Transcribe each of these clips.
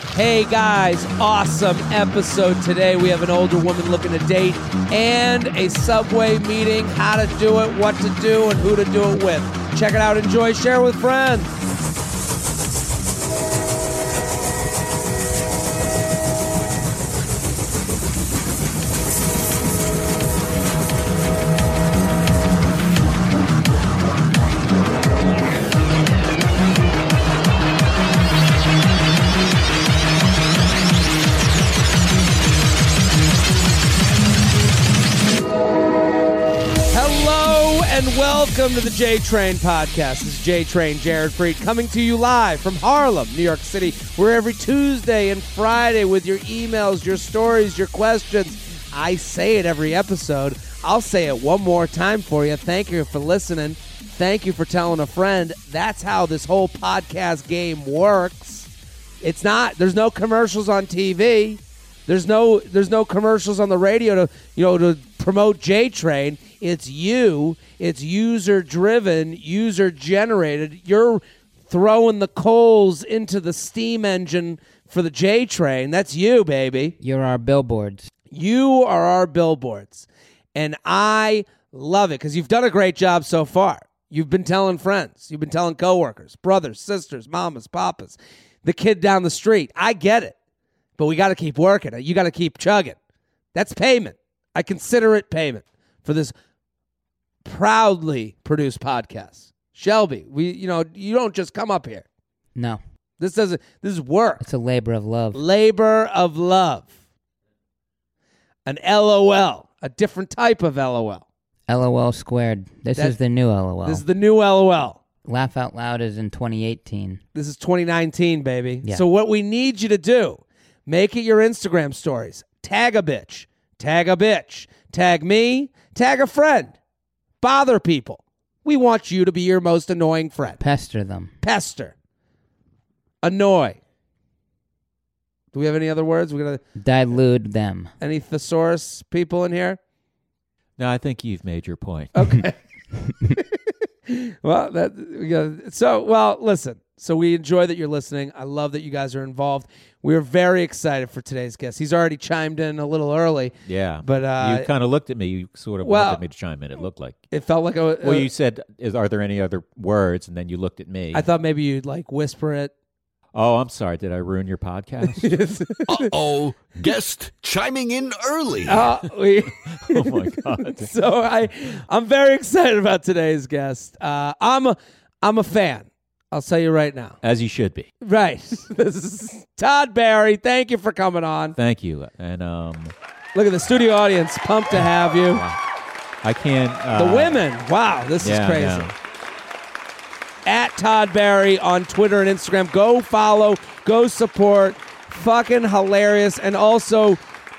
Hey guys, awesome episode today. We have an older woman looking to date and a Subway meeting, how to do it, what to do, and who to do it with. Check it out, enjoy, share with friends. Welcome to the J-Train Podcast. This is J-Train, Jared Freed, coming to you live from Harlem, New York City. We're every Tuesday and Friday with your emails, your stories, your questions. I say it every episode. I'll say it one more time for you. Thank you for listening. Thank you for telling a friend. That's how this whole podcast game works. It's not, there's no commercials on TV. There's no commercials on the radio to promote J-Train. It's you. It's user-driven, user-generated. You're throwing the coals into the steam engine for the J-Train. That's you, baby. You're our billboards. You are our billboards. And I love it because you've done a great job so far. You've been telling friends. You've been telling coworkers, brothers, sisters, mamas, papas, the kid down the street. I get it. But we got to keep working. You got to keep chugging. That's payment. I consider it payment for this proudly produced podcast. Shelby, you don't just come up here. No. This is work. It's a labor of love. Labor of love. An LOL, a different type of LOL. LOL squared. This is the new LOL. This is the new LOL. Laugh Out Loud is in 2018. This is 2019, baby. Yeah. So what we need you to do, make it your Instagram stories. Tag a bitch. Tag a bitch. Tag me. Tag a friend. Bother people. We want you to be your most annoying friend. Pester them. Pester. Annoy. Do we have any other words? We're gonna dilute them. Any thesaurus people in here? No, I think you've made your point. Okay. Well, listen. So we enjoy that you're listening. I love that you guys are involved. We're very excited for today's guest. He's already chimed in a little early. Yeah. But you kind of looked at me. You sort of wanted me to chime in, it looked like. It felt like well, you said, are there any other words? And then you looked at me. I thought maybe you'd whisper it. Oh, I'm sorry. Did I ruin your podcast? Uh-oh. Guest chiming in early. Oh, my God. So I'm very excited about today's guest. I'm a fan. I'll tell you right now. As you should be. Right. This is Todd Barry. Thank you for coming on. Thank you. And look at the studio audience. Pumped to have you. I can't. The women. Wow, this is crazy. Yeah. At Todd Barry on Twitter and Instagram. Go follow. Go support. Fucking hilarious. And also,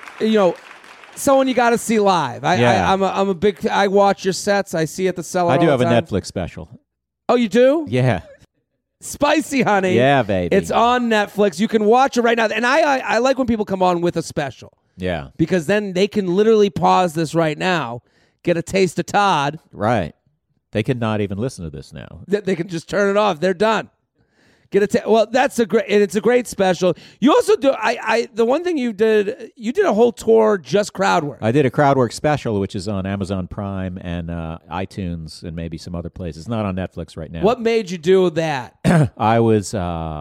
someone you got to see live. I'm a big. I watch your sets. I see at the Cellar. I do all have the a time. Netflix special. Oh, you do? Yeah. Spicy Honey. Yeah, baby. It's on Netflix. You can watch it right now. And I like when people come on with a special. Yeah. Because then they can literally pause this right now, get a taste of Todd. Right. They could not even listen to this now. They can just turn it off. They're done. Well, it's a great special. You also do. The one thing you did a whole tour just crowd work. I did a crowd work special, which is on Amazon Prime and iTunes and maybe some other places. It's not on Netflix right now. What made you do that? I was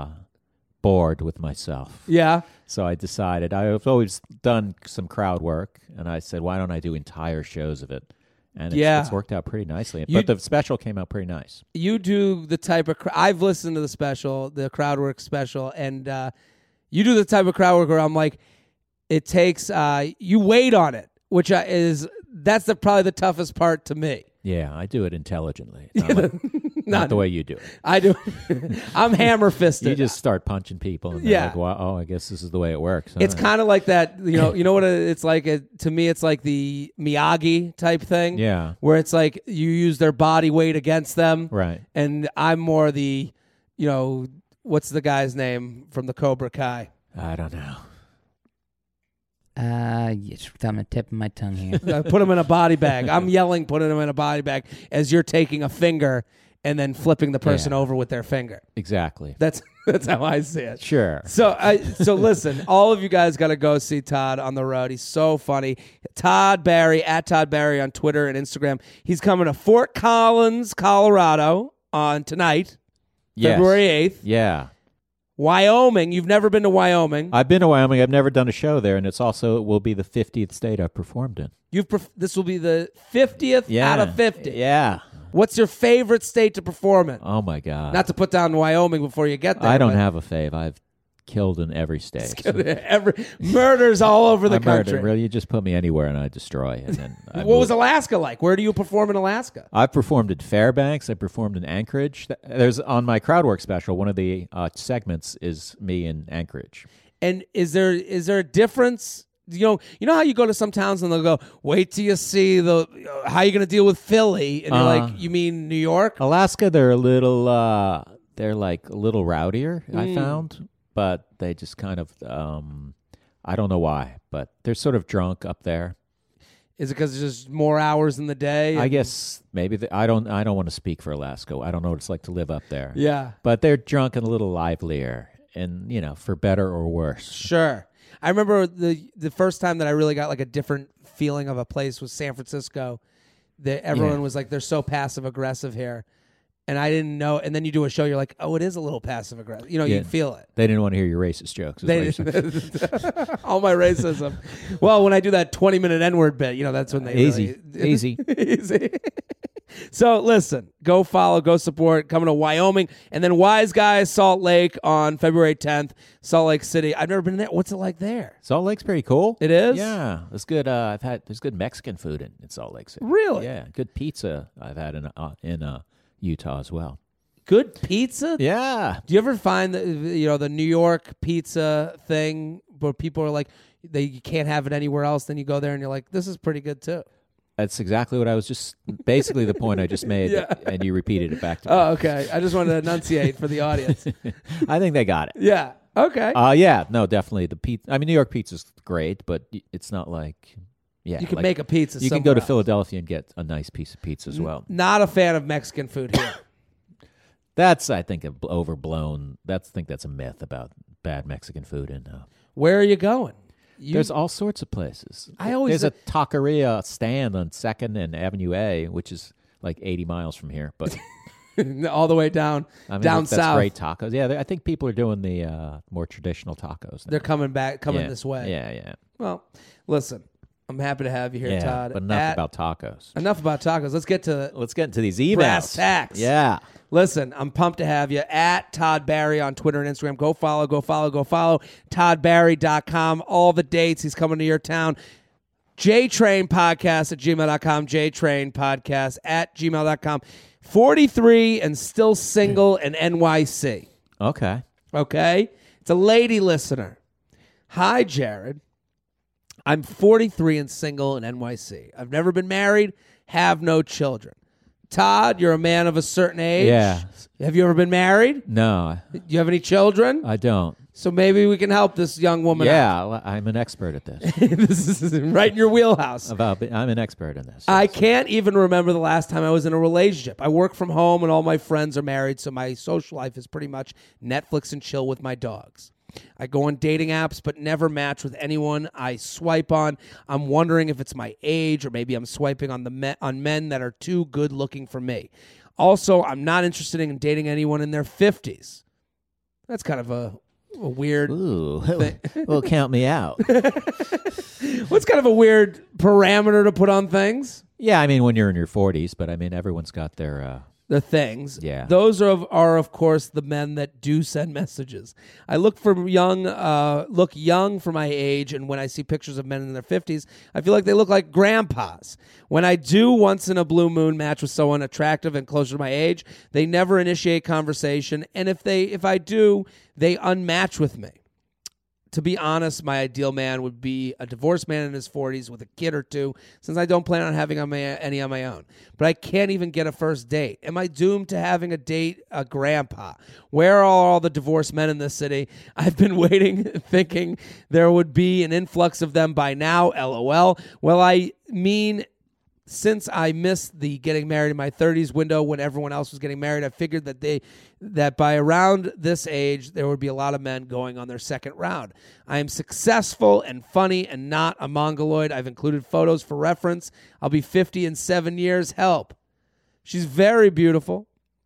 bored with myself. Yeah. So I decided, I've always done some crowd work, and I said, why don't I do entire shows of it? And it's worked out pretty nicely. But the special came out pretty nice. You do the type of... I've listened to the special, the crowd work special, and you do the type of crowd work where I'm like, it takes... you wait on it, which that's probably the toughest part to me. Yeah, I do it intelligently. Not the way you do it. I do. I'm hammer-fisted. You just start punching people, and they're like, well, I guess this is the way it works. It's kind of like that, you know what it's like? To me, it's like the Miyagi type thing. Yeah. Where it's like you use their body weight against them. Right. And I'm more the, what's the guy's name from the Cobra Kai? I don't know. It's on the tip of my tongue here. Put him in a body bag. I'm yelling, putting him in a body bag as you're taking a finger and then flipping the person over with their finger. Exactly. That's That's how I see it. Sure. So listen, all of you guys got to go see Todd on the road. He's so funny. Todd Barry, at Todd Barry on Twitter and Instagram. He's coming to Fort Collins, Colorado on tonight, Yes. February 8th. Yeah. Wyoming. You've never been to Wyoming. I've been to Wyoming. I've never done a show there, and it will be the 50th state I've performed in. This will be the 50th out of 50. Yeah. What's your favorite state to perform in? Oh, my God. Not to put down Wyoming before you get there. I don't have a fave. I've killed in every state. Murders all over the country. Really, you just put me anywhere and I destroy. And then what was Alaska like? Where do you perform in Alaska? I've performed at Fairbanks. I performed in Anchorage. There's on my Crowdwork special. One of the segments is me in Anchorage. And is there a difference? You know how you go to some towns and they'll go, wait till you see how you going to deal with Philly, and you're like, you mean New York? Alaska, they're a little rowdier. I found. But they just kind of, I don't know why, but they're sort of drunk up there. Is it because there's just more hours in the day? I guess maybe. I don't want to speak for Alaska. I don't know what it's like to live up there. Yeah. But they're drunk and a little livelier, and, for better or worse. Sure. I remember the first time that I really got like a different feeling of a place was San Francisco. Everyone was like, they're so passive aggressive here. And I didn't know. And then you do a show, you're like, oh, it is a little passive aggressive. You feel it. They didn't want to hear your racist jokes. All my racism. Well, when I do that 20-minute N-word bit, that's when they easy. Easy. So listen, go follow, go support, coming to Wyoming. And then Wise Guys, Salt Lake on February 10th, Salt Lake City. I've never been there. What's it like there? Salt Lake's pretty cool. It is? Yeah. It's good. There's good Mexican food in Salt Lake City. Really? Yeah. Good pizza I've had in Utah as well. Good pizza? Yeah. Do you ever find the New York pizza thing where people are like, you can't have it anywhere else? Then you go there and you're like, this is pretty good too. That's exactly what I was basically the point I just made, and you repeated it back to me. Oh, okay. I just wanted to enunciate for the audience. I think they got it. Yeah. Okay. Yeah. No, definitely the pizza. I mean, New York pizza's great, but it's not like. Yeah, you can make a pizza. You can go to Philadelphia and get a nice piece of pizza as well. Not a fan of Mexican food here. That's, I think, overblown. I think that's a myth about bad Mexican food. Where are you going? There's all sorts of places. There's a taqueria stand on 2nd and Avenue A, which is like 80 miles from here, but all the way down that's south. Great tacos. Yeah, I think people are doing the more traditional tacos now. They're coming this way. Yeah. Well, listen. I'm happy to have you here, Todd. But enough about tacos. Enough about tacos. Let's get into these emails. Brass tacks. Yeah. Listen, I'm pumped to have you at Todd Barry on Twitter and Instagram. Go follow. ToddBarry.com. All the dates. He's coming to your town. JTrainPodcast at gmail.com. JTrainPodcast at gmail.com. 43 and still single in NYC. Okay. It's a lady listener. Hi, Jared. I'm 43 and single in NYC. I've never been married, have no children. Todd, you're a man of a certain age. Yeah. Have you ever been married? No. Do you have any children? I don't. So maybe we can help this young woman out. Yeah, I'm an expert at this. This is right in your wheelhouse. I'm an expert in this. I can't even remember the last time I was in a relationship. I work from home and all my friends are married, so my social life is pretty much Netflix and chill with my dogs. I go on dating apps but never match with anyone I swipe on. I'm wondering if it's my age or maybe I'm swiping on men that are too good looking for me. Also, I'm not interested in dating anyone in their 50s. That's kind of a weird thing. Well, count me out. What's kind of a weird parameter to put on things? Yeah, I mean, when you're in your 40s, but I mean, everyone's got their... the things. Yeah. Those are of course the men that do send messages. I look young for my age, and when I see pictures of men in their 50s, I feel like they look like grandpas. When I do once in a blue moon match with someone attractive and closer to my age, they never initiate conversation, and if I do, they unmatch with me. To be honest, my ideal man would be a divorced man in his 40s with a kid or two, since I don't plan on having any on my own. But I can't even get a first date. Am I doomed to having a grandpa? Where are all the divorced men in this city? I've been waiting, thinking there would be an influx of them by now, LOL. Well, I mean, since I missed the getting married in my 30s window when everyone else was getting married, I figured that by around this age, there would be a lot of men going on their second round. I am successful and funny and not a mongoloid. I've included photos for reference. I'll be 50 in 7 years. Help. She's very beautiful,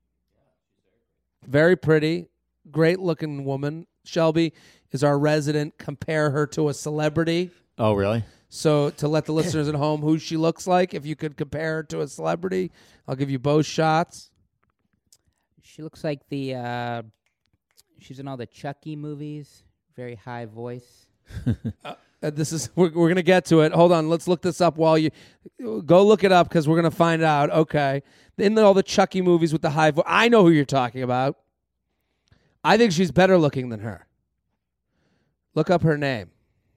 very pretty, great-looking woman. Shelby is our resident. Compare her to a celebrity. Oh, really? So to let the listeners at home who she looks like, if you could compare her to a celebrity, I'll give you both shots. She looks like she's in all the Chucky movies. Very high voice. We're going to get to it. Hold on. Let's look this up while you go look it up because we're going to find out. Okay. In all the Chucky movies with the high voice. I know who you're talking about. I think she's better looking than her. Look up her name.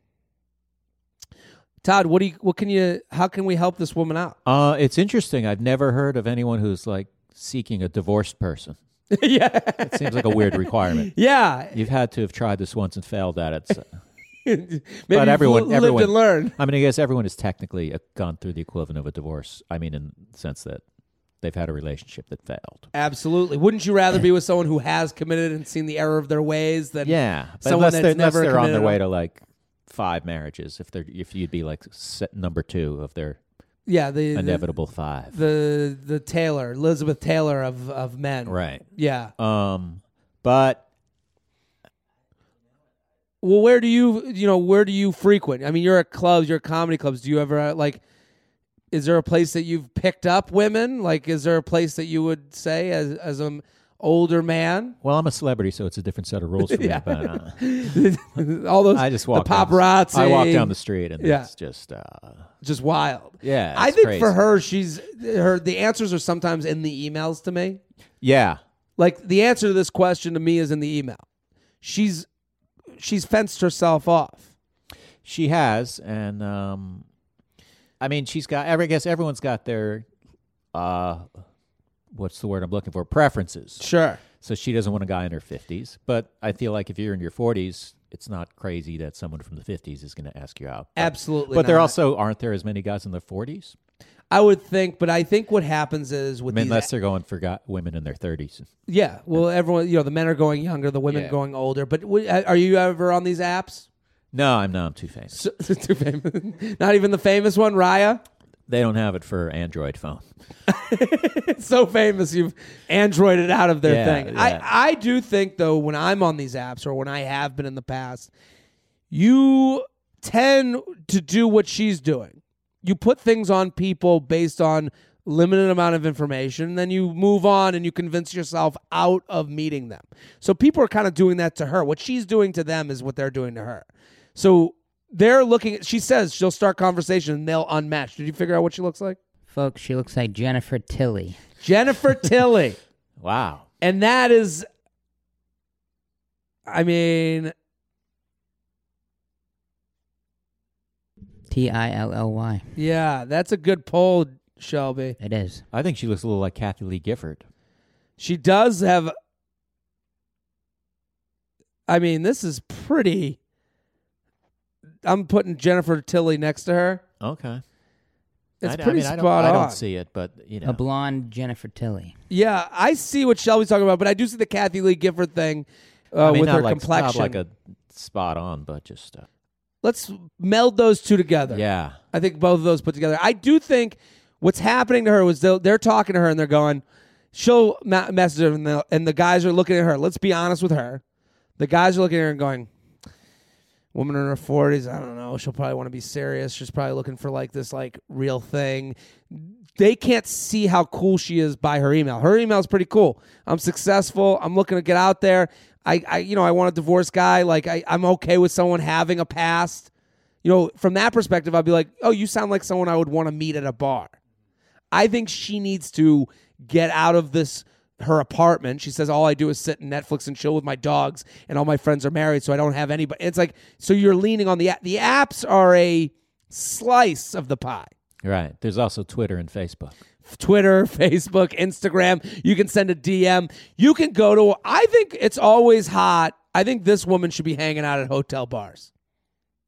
Todd, how can we help this woman out? It's interesting. I've never heard of anyone who's like seeking a divorced person. Yeah. It seems like a weird requirement. Yeah. You've had to have tried this once and failed at it. So. Maybe but everyone lived and learned. I mean, I guess everyone has technically gone through the equivalent of a divorce. I mean, in the sense that they've had a relationship that failed. Absolutely. Wouldn't you rather be with someone who has committed and seen the error of their ways than someone that's never they're on their committed way to like 5 marriages? If you'd be like number 2 of their the inevitable 5. The Taylor, Elizabeth Taylor of men. Right. Yeah. But well, where do you frequent? I mean, you're at clubs, you're at comedy clubs. Do you ever is there a place that you've picked up women? Like, is there a place that you would say as an older man? Well, I'm a celebrity, so it's a different set of rules for me. But all those I just walk the paparazzi. I walk down the street, and it's just wild. Yeah, I think crazy. for her, the answers are sometimes in the emails to me. Yeah, like the answer to this question to me is in the email. She's fenced herself off. She has, and I mean, she's got. I guess everyone's got their what's the word I'm looking for? Preferences. Sure. So she doesn't want a guy in her 50s, but I feel like if you're in your 40s, it's not crazy that someone from the 50s is going to ask you out. Absolutely. But there also aren't there as many guys in their 40s? I would think, but I think what happens is with unless they're going for women in their 30s. Yeah. Well, everyone, the men are going younger, the women going older. But are you ever on these apps? No, I'm too famous. Too famous. Not even the famous one, Raya? They don't have it for Android phone. It's so famous you've Androided out of their thing. Yeah. I do think, though, when I'm on these apps or when I have been in the past, you tend to do what she's doing. You put things on people based on limited amount of information, then you move on and you convince yourself out of meeting them. So people are kind of doing that to her. What she's doing to them is what they're doing to her. So they're looking. She says she'll start conversation and they'll unmatch. Did you figure out what she looks like? Folks, she looks like Jennifer Tilly. Jennifer Tilly. Wow. And that is, I mean, Tilly. yeah, that's a good poll, Shelby. It is. I think she looks a little like Kathy Lee Gifford. She does have, I mean, this is pretty. I'm putting Jennifer Tilly next to her. Okay. It's pretty spot on. I don't see it, but A blonde Jennifer Tilly. Yeah, I see what Shelby's talking about, but I do see the Kathy Lee Gifford thing with her complexion. Not like a spot on, but just. Let's meld those two together. Yeah. I think both of those put together. I do think what's happening to her was they're talking to her and they're going, she'll message her and the guys are looking at her. Let's be honest with her. The guys are looking at her and going, woman in her 40s, I don't know. She'll probably want to be serious. She's probably looking for like this like real thing. They can't see how cool she is by her email. Her email is pretty cool. I'm successful. I'm looking to get out there. I want a divorced guy. Like I'm okay with someone having a past. From that perspective, I'd be like, oh, you sound like someone I would want to meet at a bar. I think she needs to get out of her apartment. She says, all I do is sit and Netflix and chill with my dogs, and all my friends are married, so I don't have anybody. It's like, so you're leaning on the app. The apps are a slice of the pie. Right. There's also Twitter and Facebook. Twitter, Facebook, Instagram. You can send a DM. You can go I think it's always hot. I think this woman should be hanging out at hotel bars.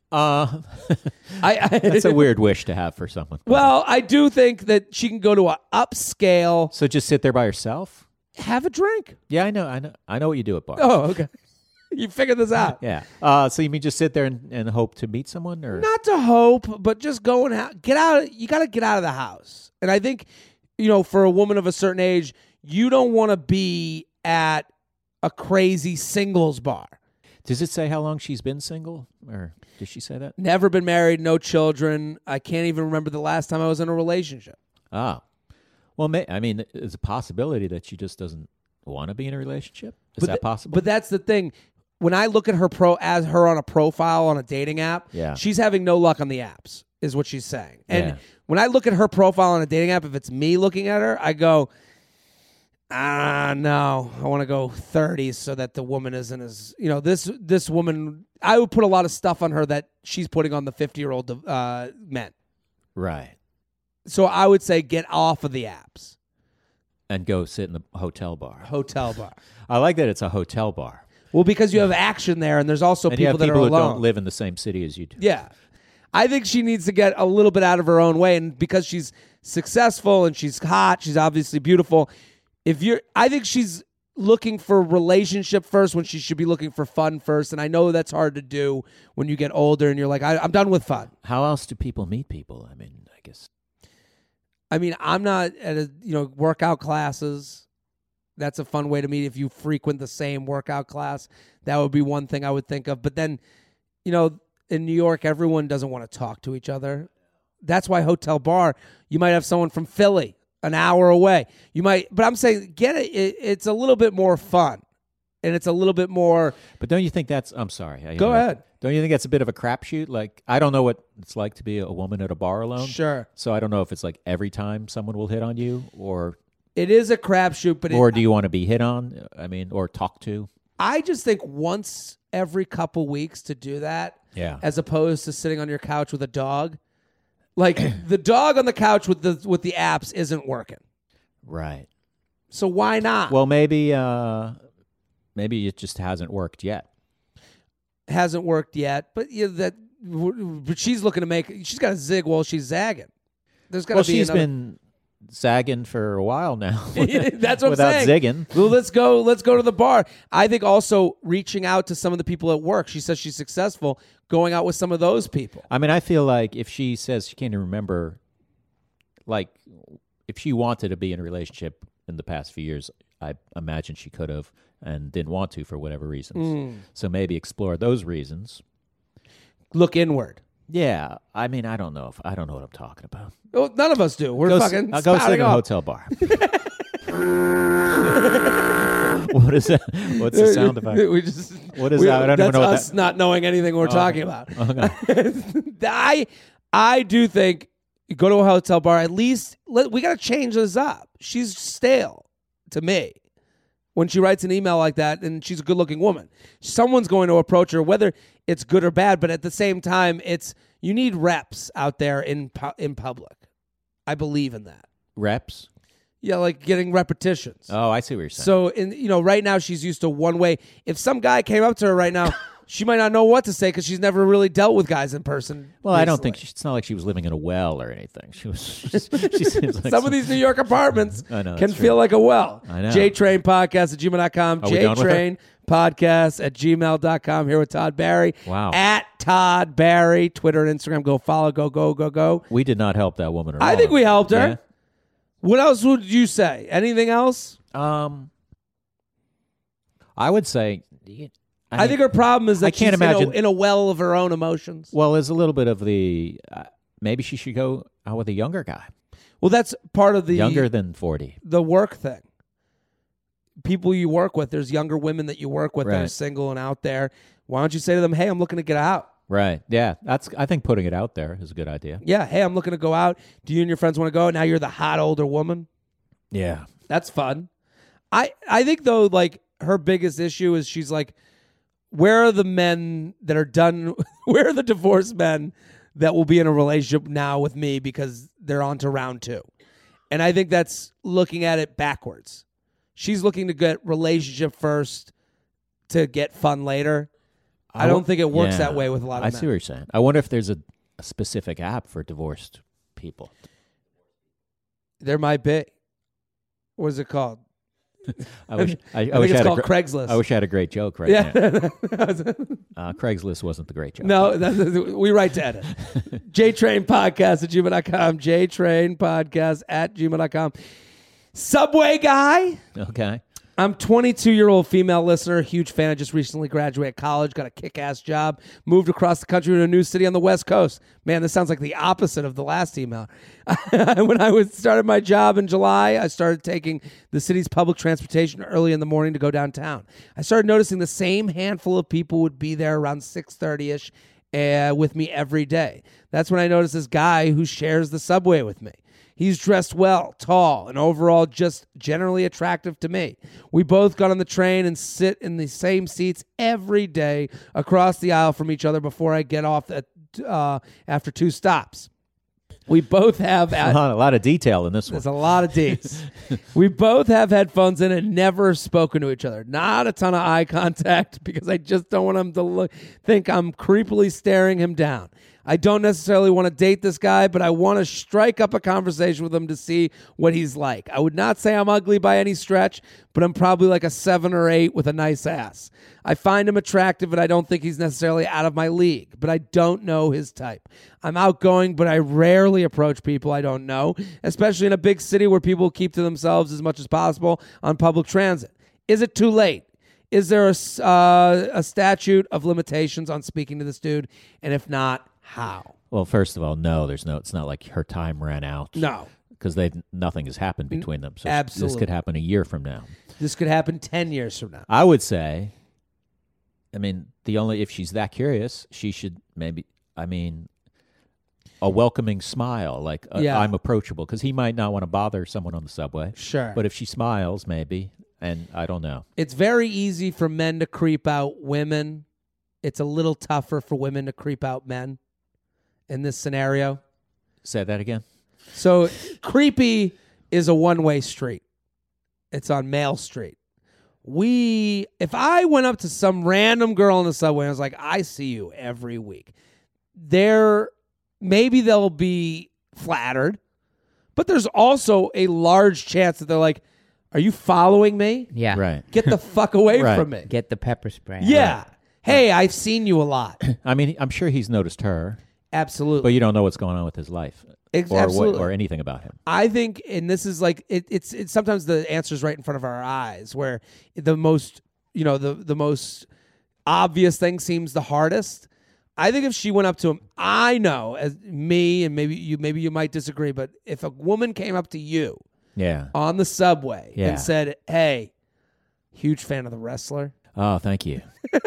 That's a weird wish to have for someone. Well, I do think that she can go to an upscale, So just sit there by yourself? have a drink. Yeah, I know what you do at bars. Oh, okay. You figured this out. Yeah. So you mean just sit there and hope to meet someone, or Not to hope, but just go and get out. You got to get out of the house. And I think, for a woman of a certain age, you don't want to be at a crazy singles bar. does it say how long she's been single, or did she say that? Never been married, no children. I can't even remember the last time I was in a relationship. Ah, well, there's a possibility that she just doesn't want to be in a relationship. Is that possible? But that's the thing. When I look at her as her on a profile on a dating app, Yeah. she's having no luck on the apps, is what she's saying. And Yeah. when I look at her profile on a dating app, if it's me looking at her, I go, no, I want to go 30s so that the woman isn't as, this woman, I would put a lot of stuff on her that she's putting on the 50-year-old men. Right. So I would say get off of the apps. And go sit in the hotel bar. Hotel bar. I like that it's a hotel bar. Well, because you have action there, and there's also And you people have that people are who alone. don't live in the same city as you do. Yeah. I think she needs to get a little bit out of her own way, and because she's successful and she's hot, she's obviously beautiful. I think she's looking for relationship first when she should be looking for fun first, and I know that's hard to do when you get older and you're like, I'm done with fun. How else do people meet people? I guess. I'm not at workout classes. That's a fun way to meet if you frequent the same workout class. That would be one thing I would think of. But then, in New York, everyone doesn't want to talk to each other. That's why hotel bar, you might have someone from Philly an hour away. But I'm saying get it. It's a little bit more fun. And it's a little bit more. But don't you think I'm sorry. Go ahead. Don't you think that's a bit of a crapshoot? Like, I don't know what it's like to be a woman at a bar alone. Sure. So I don't know if it's like every time someone will hit on you, or it is a crapshoot. But or do you want to be hit on? Or talk to? I just think once every couple weeks to do that. Yeah. As opposed to sitting on your couch with a dog. Like the dog on the couch with the apps isn't working. Right. So why not? Well, maybe it just hasn't worked yet. Hasn't worked yet, but but she's looking to she's got to zig while she's zagging. There's got to be she's been zagging for a while now. That's what without I'm saying. Zigging. Well, let's go to the bar. I think also reaching out to some of the people at work. She says she's successful, going out with some of those people. I feel like if she says she can't even remember, like if she wanted to be in a relationship in the past few years, I imagine she could have and didn't want to for whatever reasons. So maybe explore those reasons. Look inward. Yeah, I don't know what I'm talking about. Well, none of us do. We're fucking I'll go sit in a off. hotel bar. What is that? What's the sound effect? What is that? I don't that's even know what us not knowing anything we're talking about. Okay. I do think you go to a hotel bar. At least we got to change this up. She's stale to me when she writes an email like that, and she's a good-looking woman. Someone's going to approach her, whether it's good or bad. But at the same time, you need reps out there in public. I believe in that. Reps? Yeah, like getting repetitions. Oh, I see what you're saying. So, right now she's used to one way. If some guy came up to her right now, she might not know what to say because she's never really dealt with guys in person. Well, I don't recently. think it's not like she was living in a well or anything. She seems like some of these New York apartments I know, can that's feel true. like a well. I know. JTrainPodcast@gmail.com. Are we done with her? JTrainPodcast@gmail.com. Here with Todd Barry. Wow. At Todd Barry. Twitter and Instagram. Go follow. Go. We did not help that woman at all. I think we helped her. Yeah? What else would you say? Anything else? I would say. I think her problem is that I can't she's imagine in a well of her own emotions. Well, there's a little bit of the. Maybe she should go out with a younger guy. Well, that's part of the Younger than 40. the work thing. People you work with, there's younger women that you work with that are Right. single and out there. Why don't you say to them, "Hey, I'm looking to get out." Right. Yeah. I think putting it out there is a good idea. Yeah, hey, I'm looking to go out. Do you and your friends want to go? Now you're the hot older woman. Yeah. That's fun. I think though, like her biggest issue is she's like, where are the men that are done? Where are the divorced men that will be in a relationship now with me because they're on to round 2? And I think that's looking at it backwards. She's looking to get relationship first to get fun later. I don't think it works Yeah. that way with a lot of I men. see what you're saying. I wonder if there's a specific app for divorced people. There might be. What is it called? I wish I I wish think I it's had called a Craigslist. I wish I had a great joke right yeah. now. Craigslist wasn't the great joke. No, we write to edit. JTrainPodcast at gmail.com. JTrainPodcast at gmail.com. Subway guy. Okay. I'm 22-year-old female listener, huge fan. I just recently graduated college, got a kick-ass job, moved across the country to a new city on the West Coast. Man, this sounds like the opposite of the last email. When I started my job in July, I started taking the city's public transportation early in the morning to go downtown. I started noticing the same handful of people would be there around 6:30ish with me every day. That's when I noticed this guy who shares the subway with me. He's dressed well, tall, and overall just generally attractive to me. We both got on the train and sit in the same seats every day across the aisle from each other before I get off after 2 stops. We both have... A lot of detail in this one. There's a lot of dates. We both have headphones in and never spoken to each other. Not a ton of eye contact because I just don't want him to think I'm creepily staring him down. I don't necessarily want to date this guy, but I want to strike up a conversation with him to see what he's like. I would not say I'm ugly by any stretch, but I'm probably like a 7 or 8 with a nice ass. I find him attractive, and I don't think he's necessarily out of my league, but I don't know his type. I'm outgoing, but I rarely approach people I don't know, especially in a big city where people keep to themselves as much as possible on public transit. Is it too late? Is there a statute of limitations on speaking to this dude? And if not, how? Well, first of all, no, there's no. It's not like her time ran out. No. Because nothing has happened between them. So Absolutely. this could happen a year from now. This could happen 10 years from now. I would say, if she's that curious, she should maybe, a welcoming smile, like Yeah. I'm approachable, because he might not want to bother someone on the subway. Sure. But if she smiles, maybe, and I don't know. It's very easy for men to creep out women. It's a little tougher for women to creep out men in this scenario. Say that again? So creepy is a one-way street. It's on Male Street. If I went up to some random girl in the subway and I was like, I see you every week, maybe they'll be flattered, but there's also a large chance that they're like, are you following me? Yeah. Right. Get the fuck away Right. from me. Get the pepper spray. Yeah. Hey, I've seen you a lot. I'm sure he's noticed her, Absolutely. but you don't know what's going on with his life Absolutely. or anything about him. I think, and this is like, it's sometimes the answer's right in front of our eyes, where the most, the most obvious thing seems the hardest. I think if she went up to him, I know, as me, and maybe you might disagree, but if a woman came up to you Yeah. on the subway Yeah. and said, hey, huge fan of The Wrestler. Oh, thank you.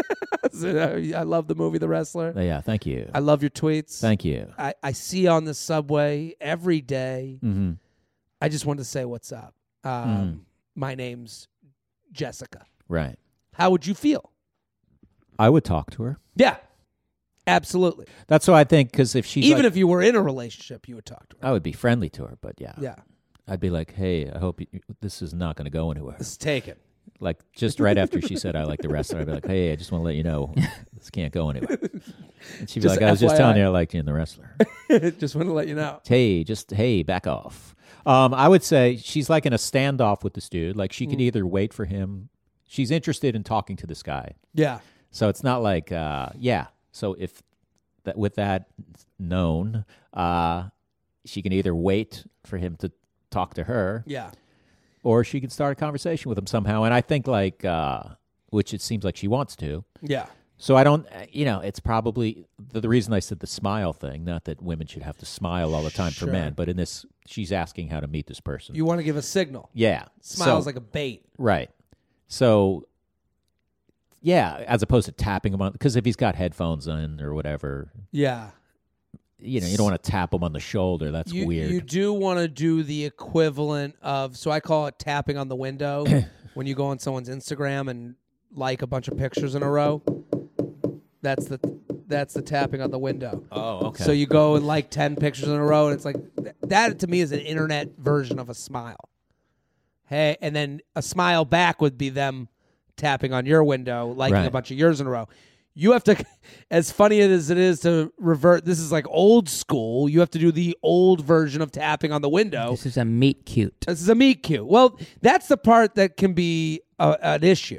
I love the movie The Wrestler. Yeah, thank you. I love your tweets. Thank you. I see you on the subway every day. Mm-hmm. I just wanted to say what's up. My name's Jessica. Right. How would you feel? I would talk to her. Yeah, absolutely. That's what I think, because if she's Even if you were in a relationship, you would talk to her. I would be friendly to her, but yeah. Yeah, I'd be like, hey, I hope this is not going to go anywhere. this is taken. Like, just right after she said I like The Wrestler, I'd be like, hey, I just want to let you know this can't go anywhere. And she'd be Just like, I was just FYI. telling you I liked you in The Wrestler. Just want to let you know. Hey, back off. I would say she's like in a standoff with this dude. Like, she could either wait for him. She's interested in talking to this guy. Yeah, So it's not like, yeah. So with that known, she can either wait for him to talk to her, yeah, or she can start a conversation with him somehow. And I think which it seems like she wants to. yeah. So I don't, it's probably the reason I said the smile thing, not that women should have to smile all the time for Sure. men, but in this, she's asking how to meet this person. You want to give a signal. Yeah. Smile's So- like a bait. Right. So, yeah, as opposed to tapping him on, because if he's got headphones on or whatever, Yeah. you don't want to tap him on the shoulder. That's weird. You do want to do the equivalent of, so I call it tapping on the window when you go on someone's Instagram and like a bunch of pictures in a row. That's the tapping on the window. Oh, okay. So you go and like 10 pictures in a row, and it's like, that to me is an internet version of a smile. Hey, and then a smile back would be them tapping on your window, liking a Right. bunch of yours in a row. You have to, as funny as it is to revert, this is like old school. You have to do the old version of tapping on the window. This is a meet cute. This is a meet cute. Well, that's the part that can be an issue.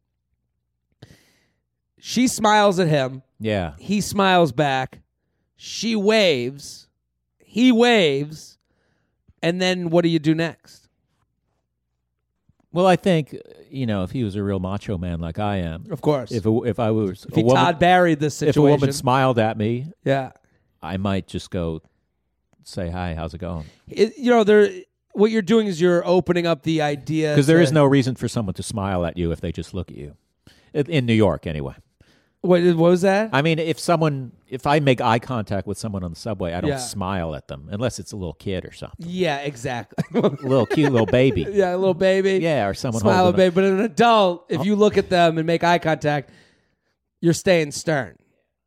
She smiles at him. Yeah. He smiles back. She waves. He waves. And then what do you do next? Well, I think, if he was a real macho man like I am, Of course. if I was If he Todd Barry'd this if a situation. woman smiled at me, yeah. I might just go say, hi, how's it going? What you're doing is you're opening up the idea. Because there is no reason for someone to smile at you if they just look at you. In New York, anyway. What was that? I mean, if I make eye contact with someone on the subway, I don't Yeah. smile at them unless it's a little kid or something, Yeah, exactly. a little cute little baby. Yeah, a little baby. Yeah, or someone Smile at holding. baby. But an adult, if you look at them and make eye contact, you're staying stern.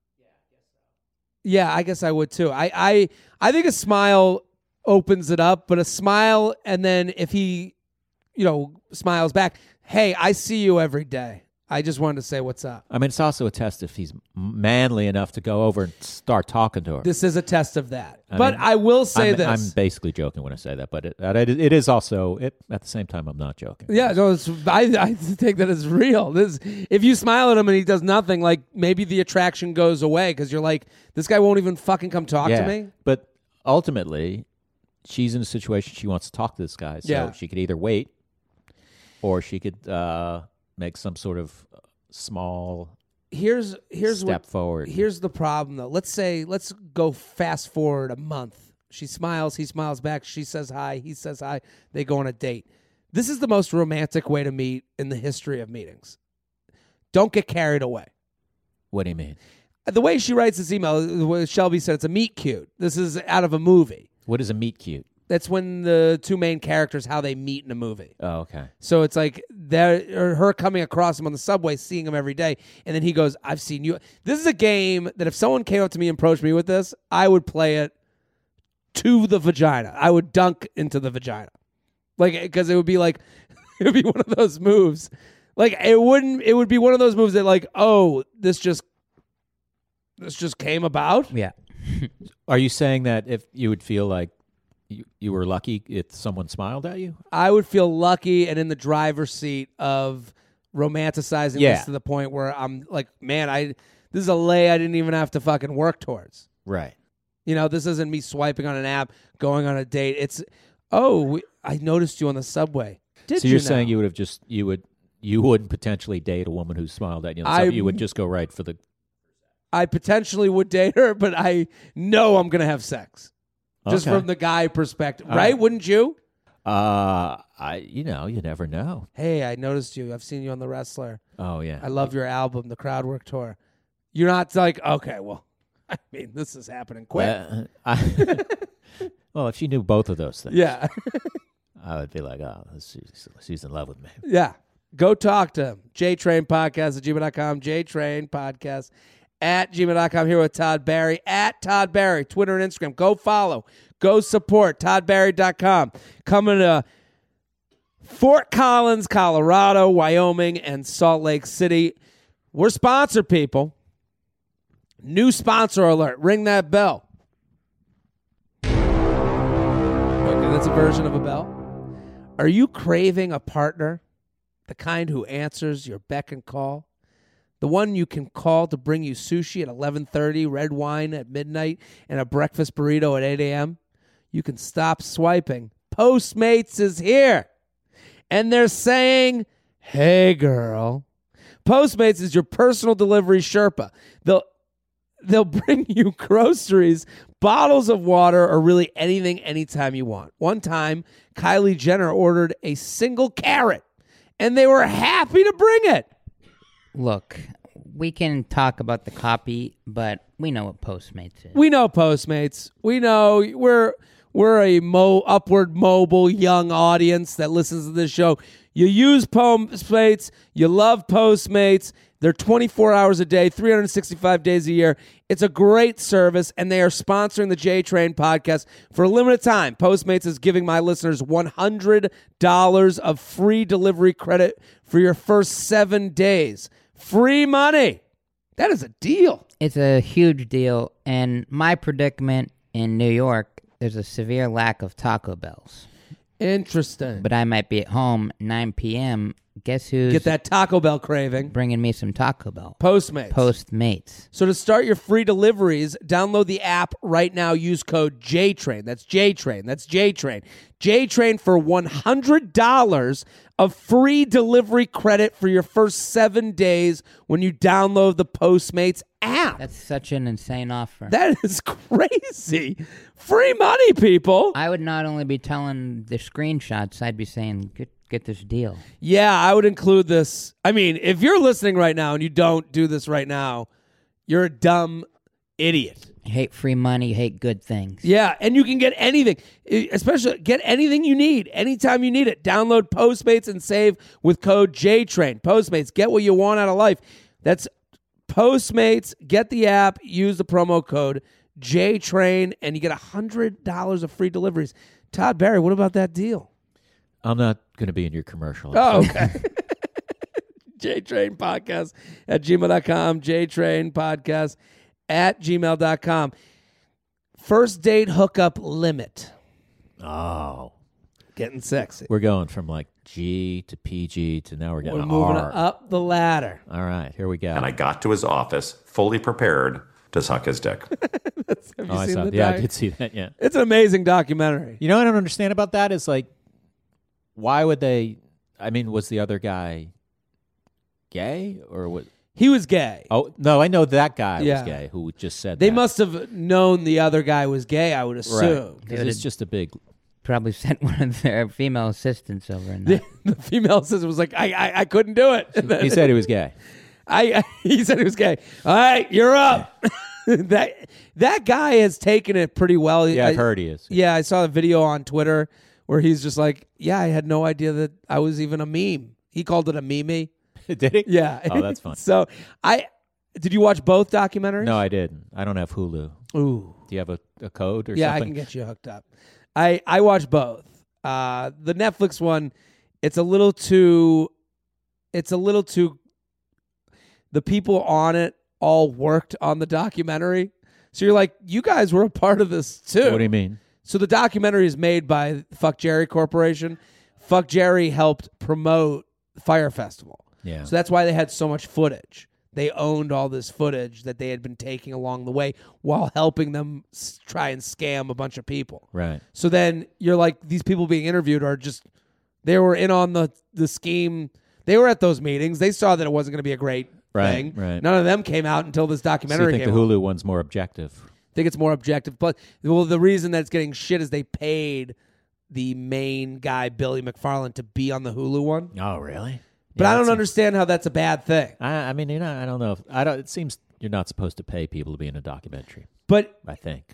Yeah, I guess I would too. I think a smile opens it up, but a smile and then if he, smiles back, hey, I see you every day. I just wanted to say what's up. I mean, it's also a test if he's manly enough to go over and start talking to her. This is a test of that. I But mean, I will say I'm this. basically joking when I say that, but it is also at the same time I'm not joking. Yeah, no, I think that is real. If you smile at him and he does nothing, like maybe the attraction goes away because you're like, this guy won't even fucking come talk to me. But ultimately, she's in a situation she wants to talk to this guy, so Yeah. she could either wait or she could make some sort of small Here's step forward. Here's the problem though. Let's go fast forward a month. She smiles, he smiles back, she says hi, he says hi, they go on a date. This is the most romantic way to meet in the history of meetings. Don't get carried away. What do you mean? The way she writes this email, Shelby said it's a meet cute. This is out of a movie. What is a meet cute? That's when the two main characters, how they meet in a movie. Oh, okay. So it's like her coming across him on the subway, seeing him every day, and then he goes, I've seen you. This is a game that if someone came up to me and approached me with this, I would play it to the vagina. I would dunk into the vagina. Because it would be like, it would be one of those moves. It would be one of those moves that like, oh, this just came about? Yeah. Are you saying that if you would feel like you were lucky if someone smiled at you? I would feel lucky and in the driver's seat of romanticizing Yeah. this to the point where I'm like, man, this is a lay I didn't even have to fucking work towards. Right. This isn't me swiping on an app, going on a date. It's, I noticed you on the subway. Did So you're you know? saying you wouldn't potentially date a woman who smiled at you? You would just go right for the. I potentially would date her, but I know I'm going to have sex. Just Okay. from the guy perspective. All Right? right. Wouldn't you? You never know. Hey, I noticed you. I've seen you on The Wrestler. Oh yeah. I love your album, The Crowd Work Tour. You're not like, okay, well, I mean, this is happening quick. Well, if she knew both of those things, Yeah. I would be like, oh, she's in love with me. Yeah. Go talk to him. JTrainPodcast@gmail.com. JTrainPodcast@gmail.com. Here with Todd Barry. @Todd Barry. Twitter and Instagram. Go follow. Go support. ToddBarry.com. Coming to Fort Collins, Colorado, Wyoming, and Salt Lake City. We're sponsored, people. New sponsor alert. Ring that bell. Okay, that's a version of a bell. Are you craving a partner? The kind who answers your beck and call? The one you can call to bring you sushi at 11:30, red wine at midnight, and a breakfast burrito at 8 a.m.? You can stop swiping. Postmates is here. And they're saying, hey, girl. Postmates is your personal delivery Sherpa. They'll bring you groceries, bottles of water, or really anything anytime you want. One time, Kylie Jenner ordered a single carrot, and they were happy to bring it. Look, we can talk about the copy, but we know what Postmates is. We know Postmates. We know we're a upward mobile young audience that listens to this show. You use Postmates. You love Postmates. They're 24 hours a day, 365 days a year. It's a great service, and they are sponsoring the J-Train podcast for a limited time. Postmates is giving my listeners $100 of free delivery credit for your first 7 days. Free money. That is a deal. It's a huge deal. And my predicament in New York, there's a severe lack of Taco Bells. Interesting. But I might be at home 9 p.m. Guess who's Get that Taco Bell craving. bringing me some Taco Bell? Postmates. Postmates. So to start your free deliveries, download the app right now. Use code JTRAIN. That's JTRAIN. That's JTRAIN. JTRAIN for $100 of free delivery credit for your first 7 days when you download the Postmates app. That's such an insane offer. That is crazy. Free money, people. I would not only be telling the screenshots, I'd be saying, get this deal. Yeah, I would include this. I mean, if you're listening right now and you don't do this right now, you're a dumb idiot. You hate free money, you hate good things. Yeah, and you can get anything, especially get anything you need anytime you need it. Download Postmates and save with code JTRAIN. Postmates, get what you want out of life. That's Postmates. Get the app, use the promo code JTRAIN, and you get $100 of free deliveries. Todd Barry, what about that deal? I'm not going to be in your commercial. Oh, okay. JTrain Podcast at gmail.com. JTrain Podcast at gmail.com. First date hookup limit. Oh. Getting sexy. We're going from like G to PG to now we're getting We're moving R. up the ladder. All right, here we go. And I got to his office fully prepared to suck his dick. Have you I seen saw. the Yeah, I doc? did see that. Yeah. It's an amazing documentary. You know what I don't understand about that is like, why would they? I mean, was the other guy gay or what? He was gay. Oh no, I know that guy Yeah. was gay who just said They that. must have known the other guy was gay, I would assume. Right. 'Cause it's just a big. Probably sent one of their female assistants over. And The female assistant was like, I couldn't do it. He said he was gay. He said he was gay. All right, you're up. that guy has taken it pretty well. Yeah, I've heard he is. Yeah, I saw a video on Twitter where he's just like, yeah, I had no idea that I was even a meme. He called it a meme. Did he? Yeah. Oh, that's fun. So did you watch both documentaries? No, I didn't. I don't have Hulu. Ooh. Do you have a code or Yeah, I something? can get you hooked up. I watched both. The Netflix one, it's a little too. The people on it all worked on the documentary, so you're like, you guys were a part of this too. What do you mean? So the documentary is made by Fuck Jerry Corporation. Fuck Jerry helped promote Fire Festival. Yeah. So that's why they had so much footage. They owned all this footage that they had been taking along the way while helping them try and scam a bunch of people. Right. So then you're like, these people being interviewed are just, they were in on the scheme. They were at those meetings. They saw that it wasn't going to be a great thing. Right. None of them came out until this So documentary you think came the out. Hulu one's more objective? I think it's more objective. But well, the reason that it's getting shit is they paid the main guy, Billy McFarland, to be on the Hulu one. Oh, really? But I don't understand how that's a bad thing. I mean, I don't know. It seems you're not supposed to pay people to be in a documentary. But I think.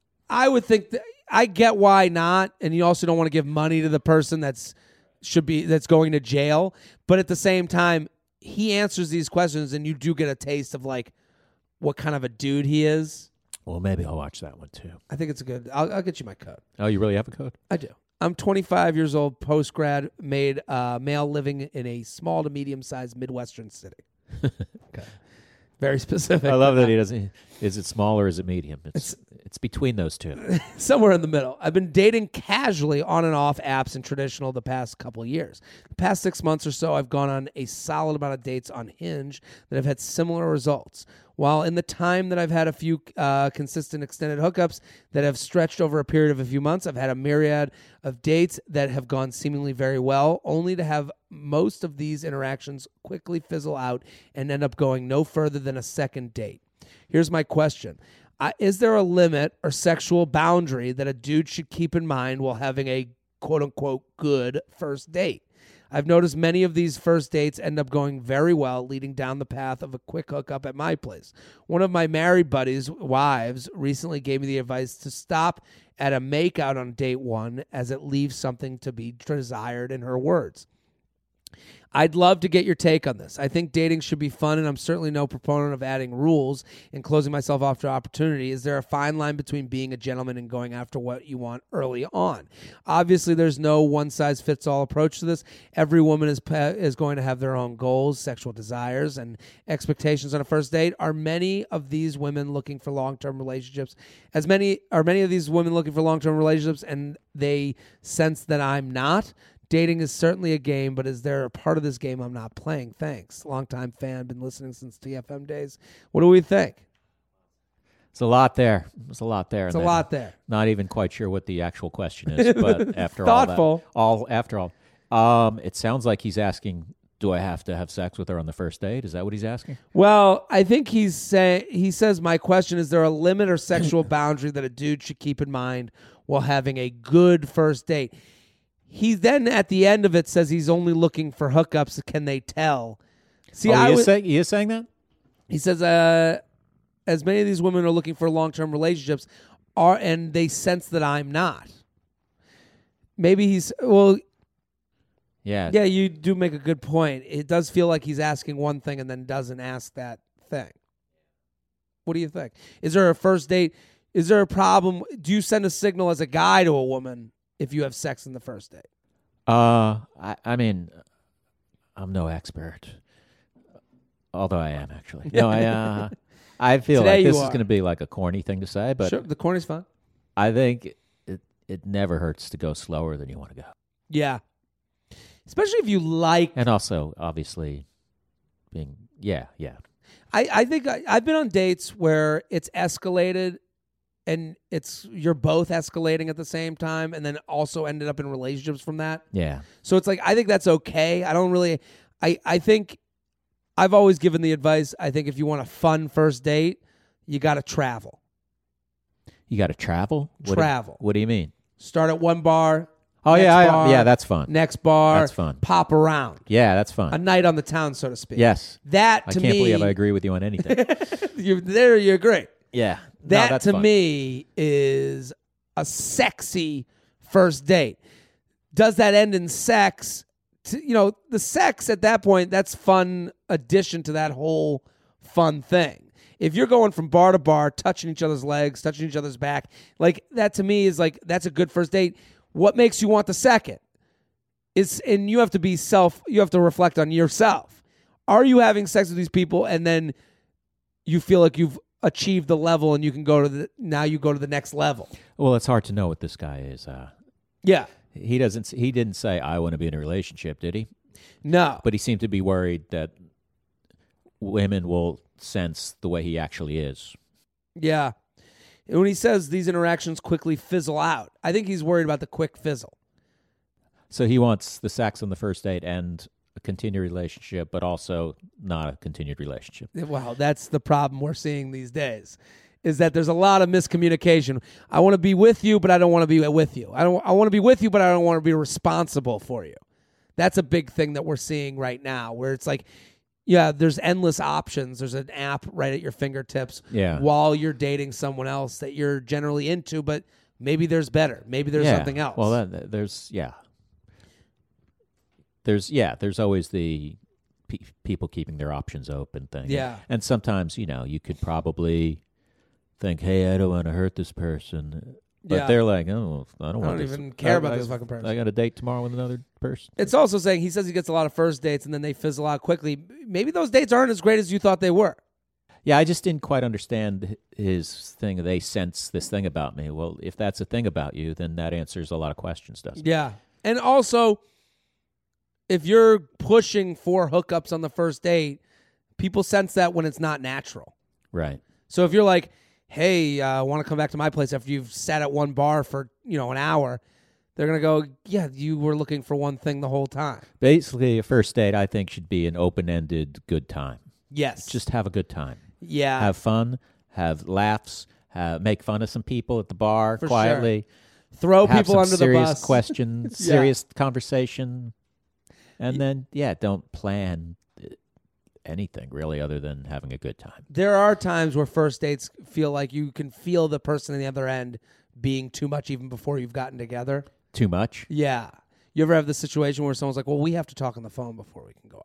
I would think that I get why not, and you also don't want to give money to the person that's going to jail. But at the same time, he answers these questions, and you do get a taste of like what kind of a dude he is. Well, maybe I'll watch that one too. I think it's a good. I'll get you my code. Oh, you really have a code? I do. I'm 25 years old, post-grad, made male living in a small to medium-sized Midwestern city. Okay. Very specific. I love that he doesn't. Is it small or is it medium? It's between those two. Somewhere in the middle. I've been dating casually on and off apps and traditional the past couple of years. The past 6 months or so, I've gone on a solid amount of dates on Hinge that have had similar results. While in the time that I've had a few consistent extended hookups that have stretched over a period of a few months, I've had a myriad of dates that have gone seemingly very well, only to have most of these interactions quickly fizzle out and end up going no further than a second date. Here's my question. Is there a limit or sexual boundary that a dude should keep in mind while having a quote-unquote good first date? I've noticed many of these first dates end up going very well, leading down the path of a quick hookup at my place. One of my married buddies' wives recently gave me the advice to stop at a makeout on date one, as it leaves something to be desired, in her words. I'd love to get your take on this. I think dating should be fun, and I'm certainly no proponent of adding rules and closing myself off to opportunity. Is there a fine line between being a gentleman and going after what you want early on? Obviously, there's no one-size-fits-all approach to this. Every woman is going to have their own goals, sexual desires, and expectations on a first date. Are many of these women looking for long-term relationships? Are many of these women looking for long-term relationships, and they sense that I'm not? Dating is certainly a game, but is there a part of this game I'm not playing? Thanks. Longtime fan, been listening since TFM days. What do we think? It's a lot there. It's a lot there. It's a lot there. Not even quite sure what the actual question is, but after Thoughtful. It sounds like he's asking, do I have to have sex with her on the first date? Is that what he's asking? Well, I think he says, my question, is there a limit or sexual boundary that a dude should keep in mind while having a good first date? He then, at the end of it, says he's only looking for hookups. Can they tell? See, he is saying that? He says, as many of these women are looking for long-term relationships, and they sense that I'm not. Maybe Yeah. Yeah, you do make a good point. It does feel like he's asking one thing and then doesn't ask that thing. What do you think? Is there a first date? Is there a problem? Do you send a signal as a guy to a woman if you have sex in the first date? I mean, I'm no expert, although I am actually. No, I feel Today like this you is are. going to be like a corny thing to say, but Sure, the corny's fine. I think it never hurts to go slower than you want to go. Yeah. Especially if you like. And also, obviously, yeah. I think I've been on dates where it's escalated and you're both escalating at the same time and then also ended up in relationships from that. Yeah. So it's like, I think that's okay. I think I've always given the advice, I think if you want a fun first date, you got to travel. You got to travel? Travel. What do you mean? Start at one bar. Oh, next yeah, bar, yeah, that's fun. Next bar. That's fun. Pop around. Yeah, that's A fun. night on the town, so to speak. Yes. That I to can't me. believe I agree with you on anything. You're great. Yeah. That that's to fun. me is a sexy first date. Does that end in sex? The sex at that point, that's fun addition to that whole fun thing. If you're going from bar to bar, touching each other's legs, touching each other's back, like that to me is like, that's a good first date. What makes you want the second? And you have to reflect on yourself. Are you having sex with these people and then you feel like you've achieved the level and you can go to the next level? Well, it's hard to know what this guy is. Yeah. He didn't say, I want to be in a relationship, did he? No. But he seemed to be worried that women will sense the way he actually is. Yeah. And when he says these interactions quickly fizzle out, I think he's worried about the quick fizzle. So he wants the sex on the first date and a continued relationship, but also not a continued relationship. Well, that's the problem we're seeing these days, is that there's a lot of miscommunication. I want to be with you, but I don't want to be with you. I want to be with you, but I don't want to be responsible for you. That's a big thing that we're seeing right now, where it's like, yeah, there's endless options. There's an app right at your fingertips while you're dating someone else that you're generally into, but maybe there's better. Maybe there's something else. Well, there's always the people keeping their options open thing. Yeah. And sometimes, you could probably think, hey, I don't want to hurt this person. But they're like, oh, I don't even care about this fucking person. I got a date tomorrow with another person. It's also saying, he says he gets a lot of first dates and then they fizzle out quickly. Maybe those dates aren't as great as you thought they were. Yeah, I just didn't quite understand his thing. They sense this thing about me. Well, if that's a thing about you, then that answers a lot of questions, doesn't it? Yeah. And also, if you're pushing for hookups on the first date, people sense that when it's not natural. Right. So if you're like, hey, I want to come back to my place after you've sat at one bar for, an hour, they're going to go, yeah, you were looking for one thing the whole time. Basically, a first date, I think, should be an open-ended good time. Yes. Just have a good time. Yeah. Have fun, have laughs, make fun of some people at the bar For quietly. Sure. Throw have people some under the serious bus. questions, Yeah. serious conversation. And then, don't plan anything really other than having a good time. There are times where first dates feel like you can feel the person on the other end being too much even before you've gotten together. Too much? Yeah. You ever have the situation where someone's like, well, we have to talk on the phone before we can go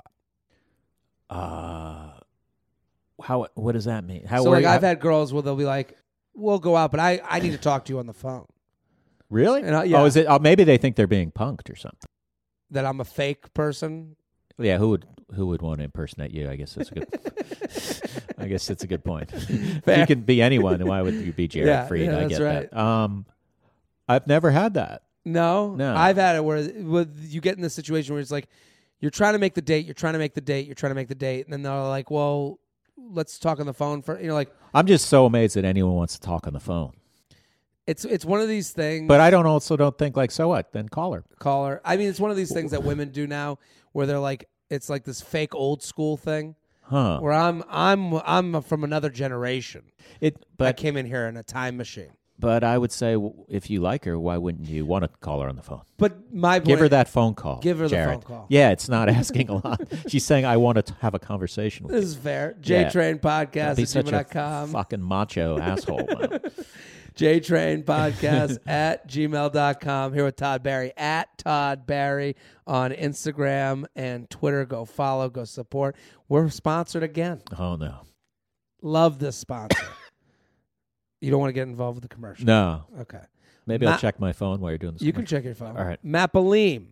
What out? does that mean? How So, were like, you- I've had girls where they'll be like, we'll go out, but I need to talk to you on the phone. Really? And yeah. Oh, is it? Oh, maybe they think they're being punked or something. That I'm a fake person. Yeah, who would want to impersonate you? I guess that's a good. I guess that's a good point. If Fair. you can be anyone, why would you be Jared Yeah, Freed? yeah, I that's get right. that. I've never had that. No? No. I've had it where you get in this situation where it's like, you're trying to make the date, and then they're like, well, let's talk on the phone for, like, I'm just so amazed that anyone wants to talk on the phone. it's one of these things. But I don't think like, so what? Then call her. Caller. I mean, it's one of these things that women do now where they're like, it's like this fake old school thing Huh. where I'm from another generation. I But came in here in a time machine. But I would say, if you like her, why wouldn't you want to call her on the phone? But my point, Give her that phone call. Give her the Jared. phone call. Yeah, it's not asking a lot. She's saying, I want to have a conversation with This you. is fair. Yeah. JTrain Podcast Be at such a gmail.com. fucking macho asshole. Man. JTrain Podcast at gmail.com. Here with Todd Barry at Todd Barry on Instagram and Twitter. Go follow, go support. We're sponsored again. Oh, no. Love this sponsor. You don't want to get involved with the commercial. No. Okay. Maybe I'll check my phone while you're doing this. You can check your phone. All right. Mapalim.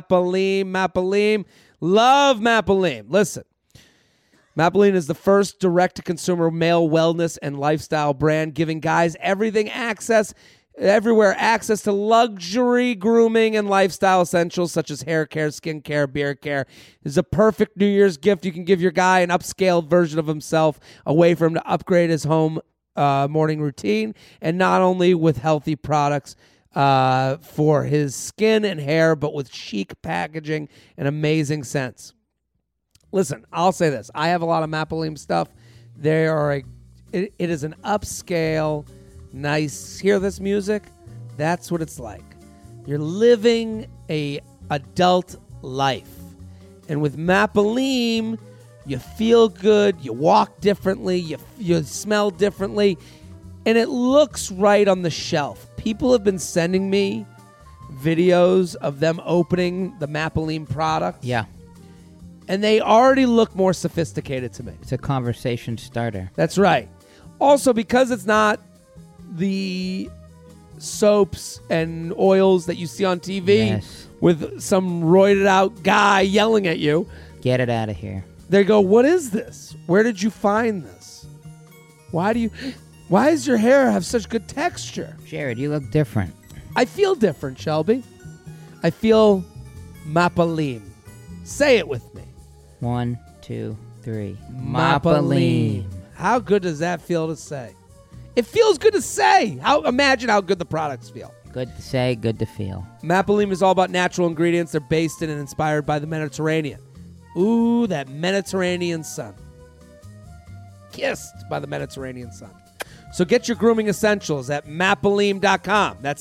Love Mapalim. Listen. Mapaline is the first direct-to-consumer male wellness and lifestyle brand, giving guys everywhere access to luxury grooming and lifestyle essentials such as hair care, skin care, beard care. This is a perfect New Year's gift. You can give your guy an upscaled version of himself, a way for him to upgrade his home morning routine, and not only with healthy products for his skin and hair, but with chic packaging and amazing scents. Listen, I'll say this. I have a lot of Mapalim stuff. It is an upscale, nice, hear this music? That's what it's like. You're living a adult life. And with Mapalim, you feel good, you walk differently, you smell differently, and it looks right on the shelf. People have been sending me videos of them opening the Mapalim product. Yeah. And they already look more sophisticated to me. It's a conversation starter. That's right. Also, because it's not the soaps and oils that you see on TV Yes. with some roided out guy yelling at you, Get it out of here. they go, what is this? Where did you find this? Why does your hair have such good texture? Jared, you look different. I feel different, Shelby. I feel Mapalim. Say it with me. 1, 2, 3. Mapalim. How good does that feel to say? It feels good to say. Imagine how good the products feel. Good to say, good to feel. Mapalim is all about natural ingredients. They're based in and inspired by the Mediterranean. Ooh, that Mediterranean sun. Kissed by the Mediterranean sun. So get your grooming essentials at Mapalim.com. That's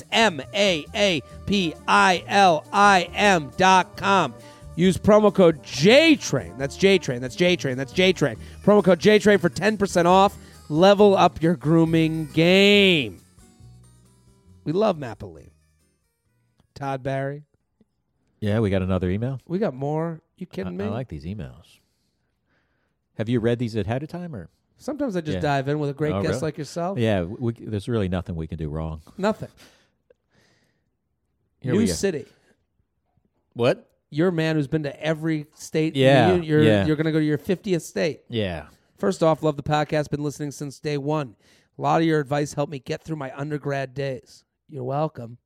MAAPILIM.com. Use promo code JTRAIN. That's JTRAIN. That's JTRAIN. That's JTRAIN. Promo code JTRAIN for 10% off. Level up your grooming game. We love Mapalim. Todd Barry. Yeah, we got another email. We got more. You kidding me? I like these emails. Have you read these ahead of time or? Sometimes I just Yeah. dive in with a great Oh, guest really? like yourself. Yeah, there's really nothing we can do wrong. Nothing. Here we New go. city. What? You're a man who's been to every state. Yeah, You're yeah. going to go to your 50th state. Yeah. First off, love the podcast. Been listening since day one. A lot of your advice helped me get through my undergrad days. You're welcome.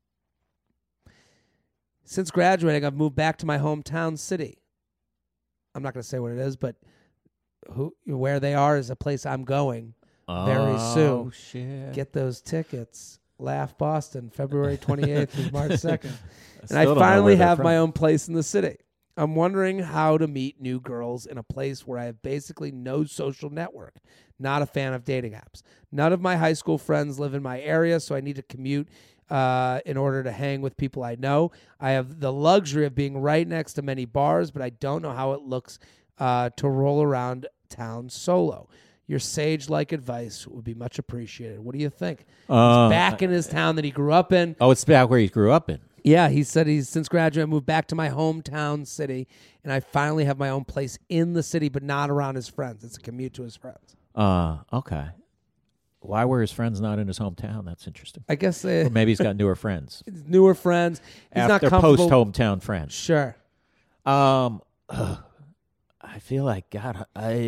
Since graduating, I've moved back to my hometown city. I'm not going to say what it is, but where they are is a place I'm going very soon. Oh, shit. Get those tickets. Laugh Boston, February 28th through March 2nd. And I still don't know finally where they're have from. my own place in the city. I'm wondering how to meet new girls in a place where I have basically no social network. Not a fan of dating apps. None of my high school friends live in my area, so I need to commute in order to hang with people I know. I have the luxury of being right next to many bars, but I don't know how it looks to roll around town solo. Your sage-like advice would be much appreciated. What do you think? He's back in his town that he grew up in. Oh, it's back where he grew up in. Yeah, he said he's since graduating moved back to my hometown city, and I finally have my own place in the city, but not around his friends. It's a commute to his friends. Okay. Why were his friends not in his hometown? That's interesting. I guess Or maybe he's got newer friends. newer friends. He's After not comfortable. post-hometown friends. Sure. I feel like, God,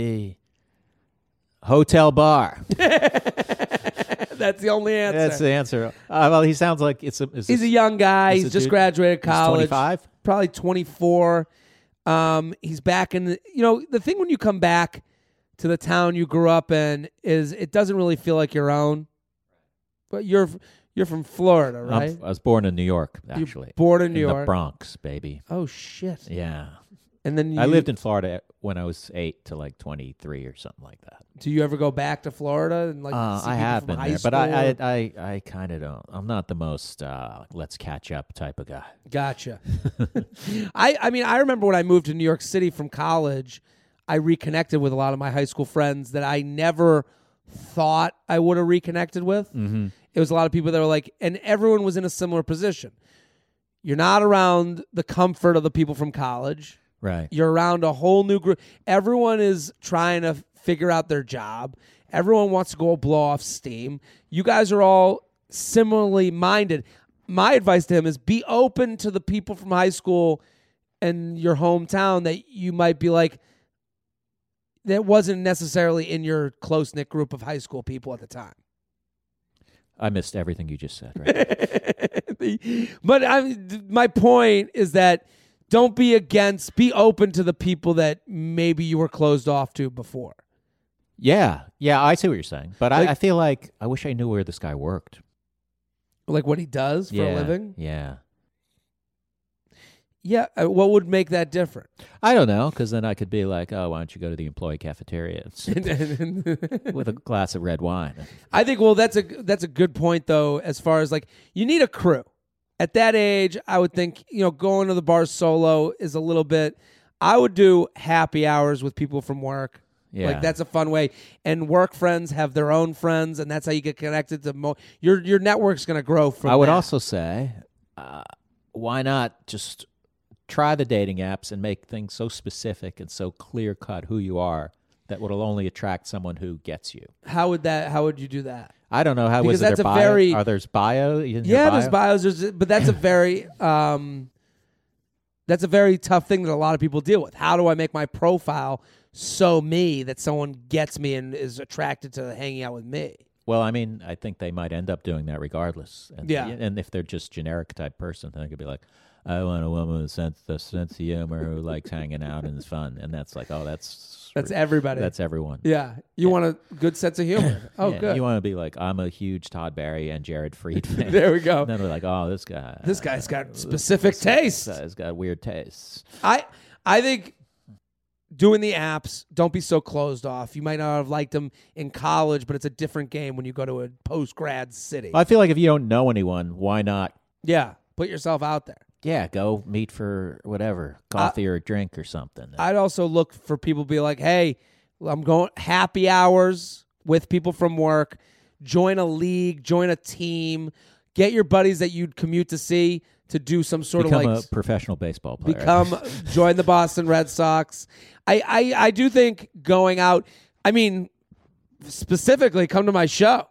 hotel bar. That's the only answer. That's the answer. Well, he sounds like he's He's a young guy. He's He's a just dude- graduated he's college. 25? Probably 24. He's back in the thing when you come back to the town you grew up in is it doesn't really feel like your own. But you're from Florida, right? I was born in New York, actually. Born in New the York. Bronx, baby. Oh shit. Yeah. And then I lived in Florida when I was 8 to like 23 or something like that. Do you ever go back to Florida and like see I people have from been high there, but school? I kind of don't. I'm not the most let's catch up type of guy. Gotcha. I mean, I remember when I moved to New York City from college, I reconnected with a lot of my high school friends that I never thought I would have reconnected with. Mm-hmm. It was a lot of people that were like, and everyone was in a similar position. You're not around the comfort of the people from college. Right. You're around a whole new group. Everyone is trying to figure out their job. Everyone wants to go blow off steam. You guys are all similarly minded. My advice to him is be open to the people from high school and your hometown that you might be like, that wasn't necessarily in your close-knit group of high school people at the time. I missed everything you just said. Right. But my point is that don't be open to the people that maybe you were closed off to before. Yeah, I see what you're saying, but Like- I feel like I wish I knew where this guy worked. Like what he does for a living? Yeah. Yeah, what would make that different? I don't know, because then I could be like, oh, why don't you go to the employee cafeteria and sit with a glass of red wine? I think, well, that's a good point, though, as far as, like, you need a crew. At that age, I would think, going to the bar solo is a little bit, I would do happy hours with people from work. Yeah. Like, that's a fun way. And work friends have their own friends, and that's how you get connected to your network's going to grow from I would that. also say, why not just try the dating apps and make things so specific and so clear-cut who you are that will only attract someone who gets you. How would you do that? I don't know. Because was that's there a bio? very- Are there's bio? In your Yeah, bio? there's bios, but that's a very that's a very tough thing that a lot of people deal with. How do I make my profile so me that someone gets me and is attracted to hanging out with me? Well, I mean, I think they might end up doing that regardless. And, Yeah. And if they're just generic type person, then they could be like, I want a woman with a sense of humor who likes hanging out and is fun. And that's like, oh, that's everybody. That's everyone. Yeah. You want a good sense of humor. Oh, Yeah, good. You want to be like, I'm a huge Todd Barry and Jared Fried fan. There we go. And then they're like, oh, this guy's got specific taste. This guy's got weird tastes. I think doing the apps, don't be so closed off. You might not have liked them in college, but it's a different game when you go to a post-grad city. I feel like if you don't know anyone, why not? Yeah. Put yourself out there. Yeah, go meet for whatever, coffee or a drink or something. I'd also look for people to be like, hey, I'm going happy hours with people from work. Join a league, join a team. Get your buddies that you'd commute to see to do some sort Become of like a professional baseball player. join the Boston Red Sox. I do think going out, I mean, specifically come to my show.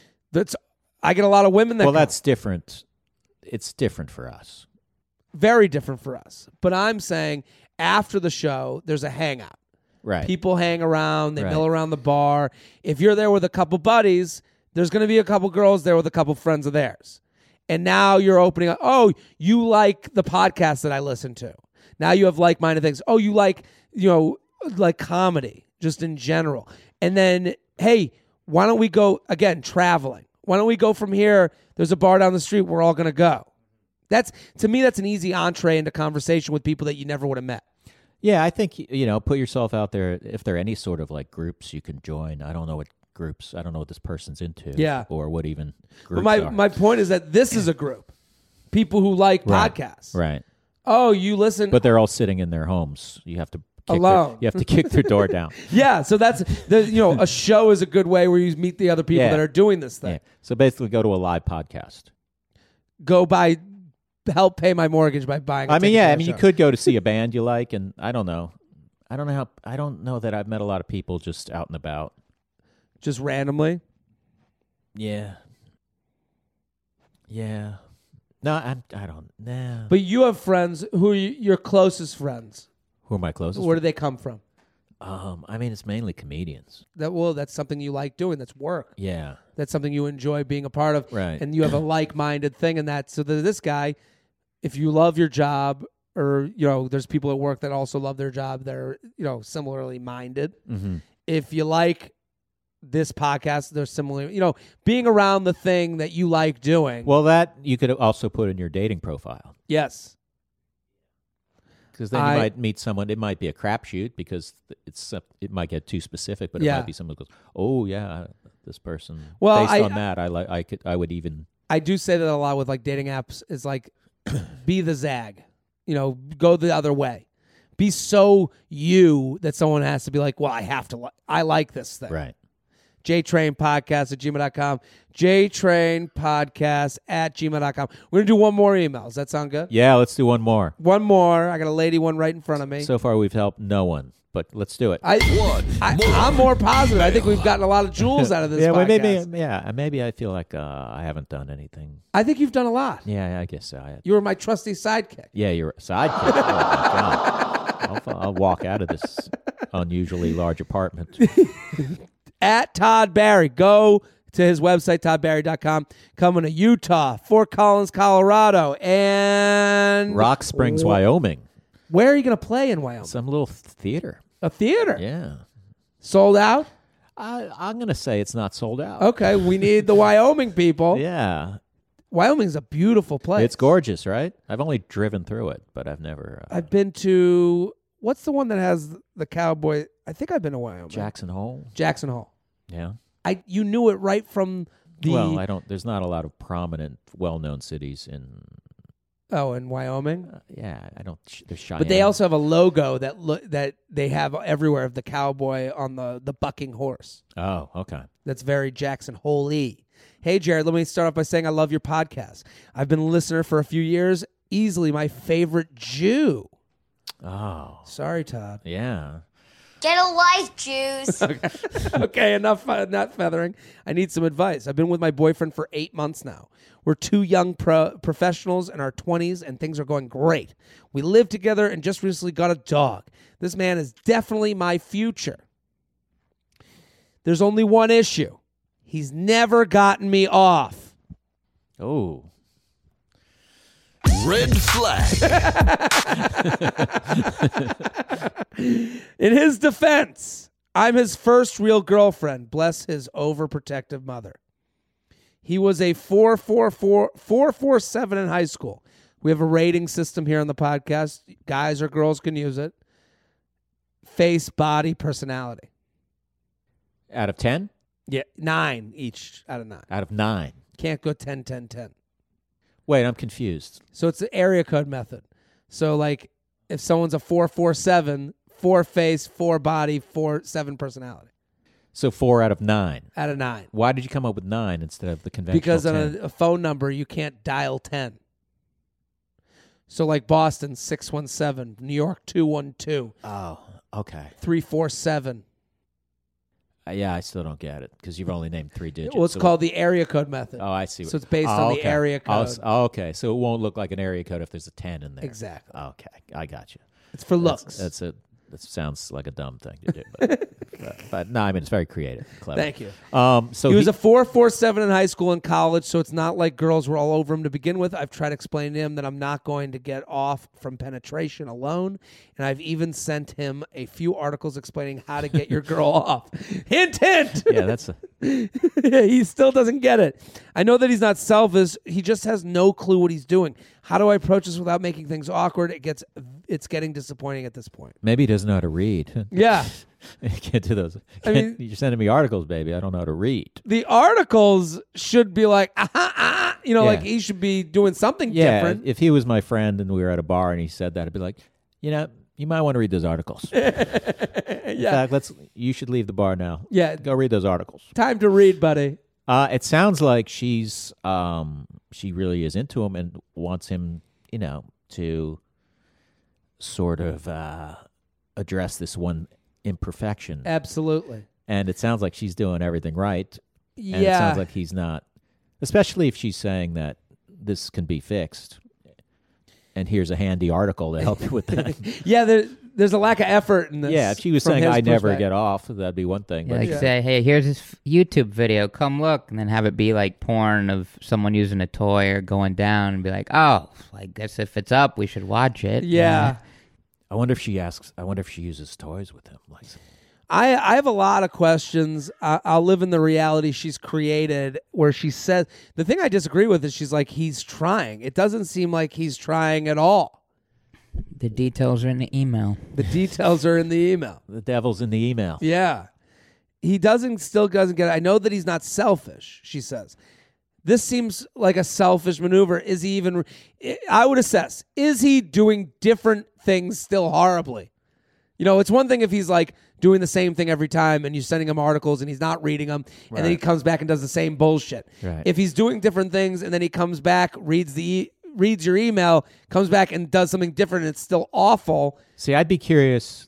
I get a lot of women that Well, come. that's different. It's different for us. Very different for us. But I'm saying after the show, there's a hangout. Right. People hang around, they Right. mill around the bar. If you're there with a couple buddies, there's going to be a couple girls there with a couple friends of theirs. And now you're opening up, oh, you like the podcast that I listen to. Now you have like-minded things. Oh, you like, like comedy, just in general. And then, hey, why don't we go, again, traveling? Why don't we go from here? There's a bar down the street. We're all going to go. To me, that's an easy entree into conversation with people that you never would have met. Yeah, I think, put yourself out there. If there are any sort of like groups you can join, I don't know what groups, I don't know what this person's into. Yeah. Or what even groups But are. my point is that this is a group. People who like Right. podcasts. Right. Oh, you listen. But they're all sitting in their homes. You have to kick Alone. you have to kick their door down. yeah, so that's, a show is a good way where you meet the other people Yeah. that are doing this thing. Yeah. So basically go to a live podcast. Go by help pay my mortgage by buying. I mean, yeah. I mean, show. you could go to see a band you like, and I don't know. I don't know that I've met a lot of people just out and about. Just randomly. Yeah. Yeah. No, I don't. Nah. But you have friends who are your closest friends. Who are my closest? Where do they come from? I mean, it's mainly comedians. That's something you like doing. That's work. Yeah. That's something you enjoy being a part of. Right. And you have a like-minded thing in that. So that this guy, if you love your job, or there's people at work that also love their job, they're similarly minded. Mm-hmm. If you like this podcast, they're similarly being around the thing that you like doing. Well, that you could also put in your dating profile. Yes. Because then you might meet someone. It might be a crapshoot because it might get too specific, but it might be someone who goes, "Oh yeah, this person." Well, based on that, I would even. I do say that a lot with like dating apps. Is like, be the zag, go the other way, be so you that someone has to be like, well, I have to. I like this thing. Right. JTrainPodcast@gmail.com. JTrainPodcast@gmail.com. We're going to do one more email. Does that sound good? Yeah, let's do one more. One more. I got a lady one right in front of me. So far, we've helped no one, but let's do it. I'm more positive. I think we've gotten a lot of jewels out of this podcast. Maybe I feel like I haven't done anything. I think you've done a lot. Yeah, I guess so. You were my trusty sidekick. Yeah, you're a sidekick. Oh, my God. I'll walk out of this unusually large apartment. At Todd Barry. Go to his website, toddbarry.com. Coming to Utah, Fort Collins, Colorado, and Rock Springs, Wyoming. Where are you going to play in Wyoming? Some little theater. A theater? Yeah. Sold out? I'm going to say it's not sold out. Okay, we need the Wyoming people. Yeah. Wyoming's a beautiful place. It's gorgeous, right? I've only driven through it, but I've never... I've been to... What's the one that has the cowboy? I think I've been to Wyoming. Jackson Hole. Jackson Hole. Yeah. You knew it right from the... Well, I don't... There's not a lot of prominent, well-known cities in... Oh, in Wyoming? Yeah, I don't... There's Cheyenne. But they also have a logo that they have everywhere of the cowboy on the bucking horse. Oh, okay. That's very Jackson Hole-y. Hey, Jared, let me start off by saying I love your podcast. I've been a listener for a few years. Easily my favorite Jew. Oh. Sorry, Todd. Yeah. Get a life, Jews. Okay, enough not feathering. I need some advice. I've been with my boyfriend for 8 months now. We're two young professionals in our 20s, and things are going great. We live together and just recently got a dog. This man is definitely my future. There's only one issue. He's never gotten me off. Oh. Red flag. In his defense, I'm his first real girlfriend. Bless his overprotective mother. He was a 4.47 in high school. We have a rating system here on the podcast. Guys or girls can use it. Face, body, personality. Out of 10? Yeah, 9 each out of 9. Out of 9. Can't go 10, 10, 10. Wait, I'm confused. So it's the area code method. So like if someone's a 4.47, 4 face, 4 body, 4.7 personality. So 4 out of 9. Out of 9. Why did you come up with 9 instead of the conventional Because 10? on a phone number, you can't dial 10. So like Boston, 617. New York, 212. Oh, okay. 347. Yeah, I still don't get it because you've only named 3 digits. Well, it's So- called the area code method. Oh, I see. So it's based on the okay. area code. Okay, so it won't look like an area code if there's a 10 in there. Exactly. Okay, I got you. It's for looks. That sounds like a dumb thing to do, but no, I mean it's very creative, clever. Thank you. So He was a 4.47 in high school and college, so it's not like girls were all over him to begin with. I've tried explaining to him that I'm not going to get off from penetration alone, and I've even sent him a few articles explaining how to get your girl off. Hint, hint! yeah, that's He still doesn't get it. I know that he's not selfish. He just has no clue what he's doing. How do I approach this without making things awkward? It's getting disappointing at this point. maybe he doesn't know how to read. Yeah. You can't do those. I mean- You're sending me articles, baby. I don't know how to read. The articles should be like, Yeah. like he should be doing something Yeah, different. if he was my friend and we were at a bar and he said that, I'd be like, you might want to read those articles. In fact, you should leave the bar now. Yeah. Go read those articles. Time to read, buddy. It sounds like she really is into him and wants him to sort of address this one imperfection. Absolutely. And it sounds like she's doing everything right. Yeah. And it sounds like he's not, especially if she's saying that this can be fixed. And here's a handy article to help you with that. Yeah, there's a lack of effort in this. Yeah, if she was from saying, his I never perspective. get off, that'd be one thing. Yeah, But like say, hey, here's this YouTube video. Come look, and then have it be like porn of someone using a toy or going down, and be like, oh, I guess if it's up, we should watch it. Yeah. I wonder if she uses toys with him. Like, I have a lot of questions. I'll live in the reality she's created where she says, the thing I disagree with is she's like, he's trying. It doesn't seem like he's trying at all. The details are in the email. The details are in the email. the devil's in the email. Yeah. He still doesn't get it. I know that he's not selfish, she says. This seems like a selfish maneuver. Is he even, I would assess, is he doing different things still horribly? It's one thing if he's like doing the same thing every time and you're sending him articles and he's not reading them and then he comes back and does the same bullshit. Right. If he's doing different things and then he comes back, reads your email, comes back and does something different and it's still awful. See, I'd be curious,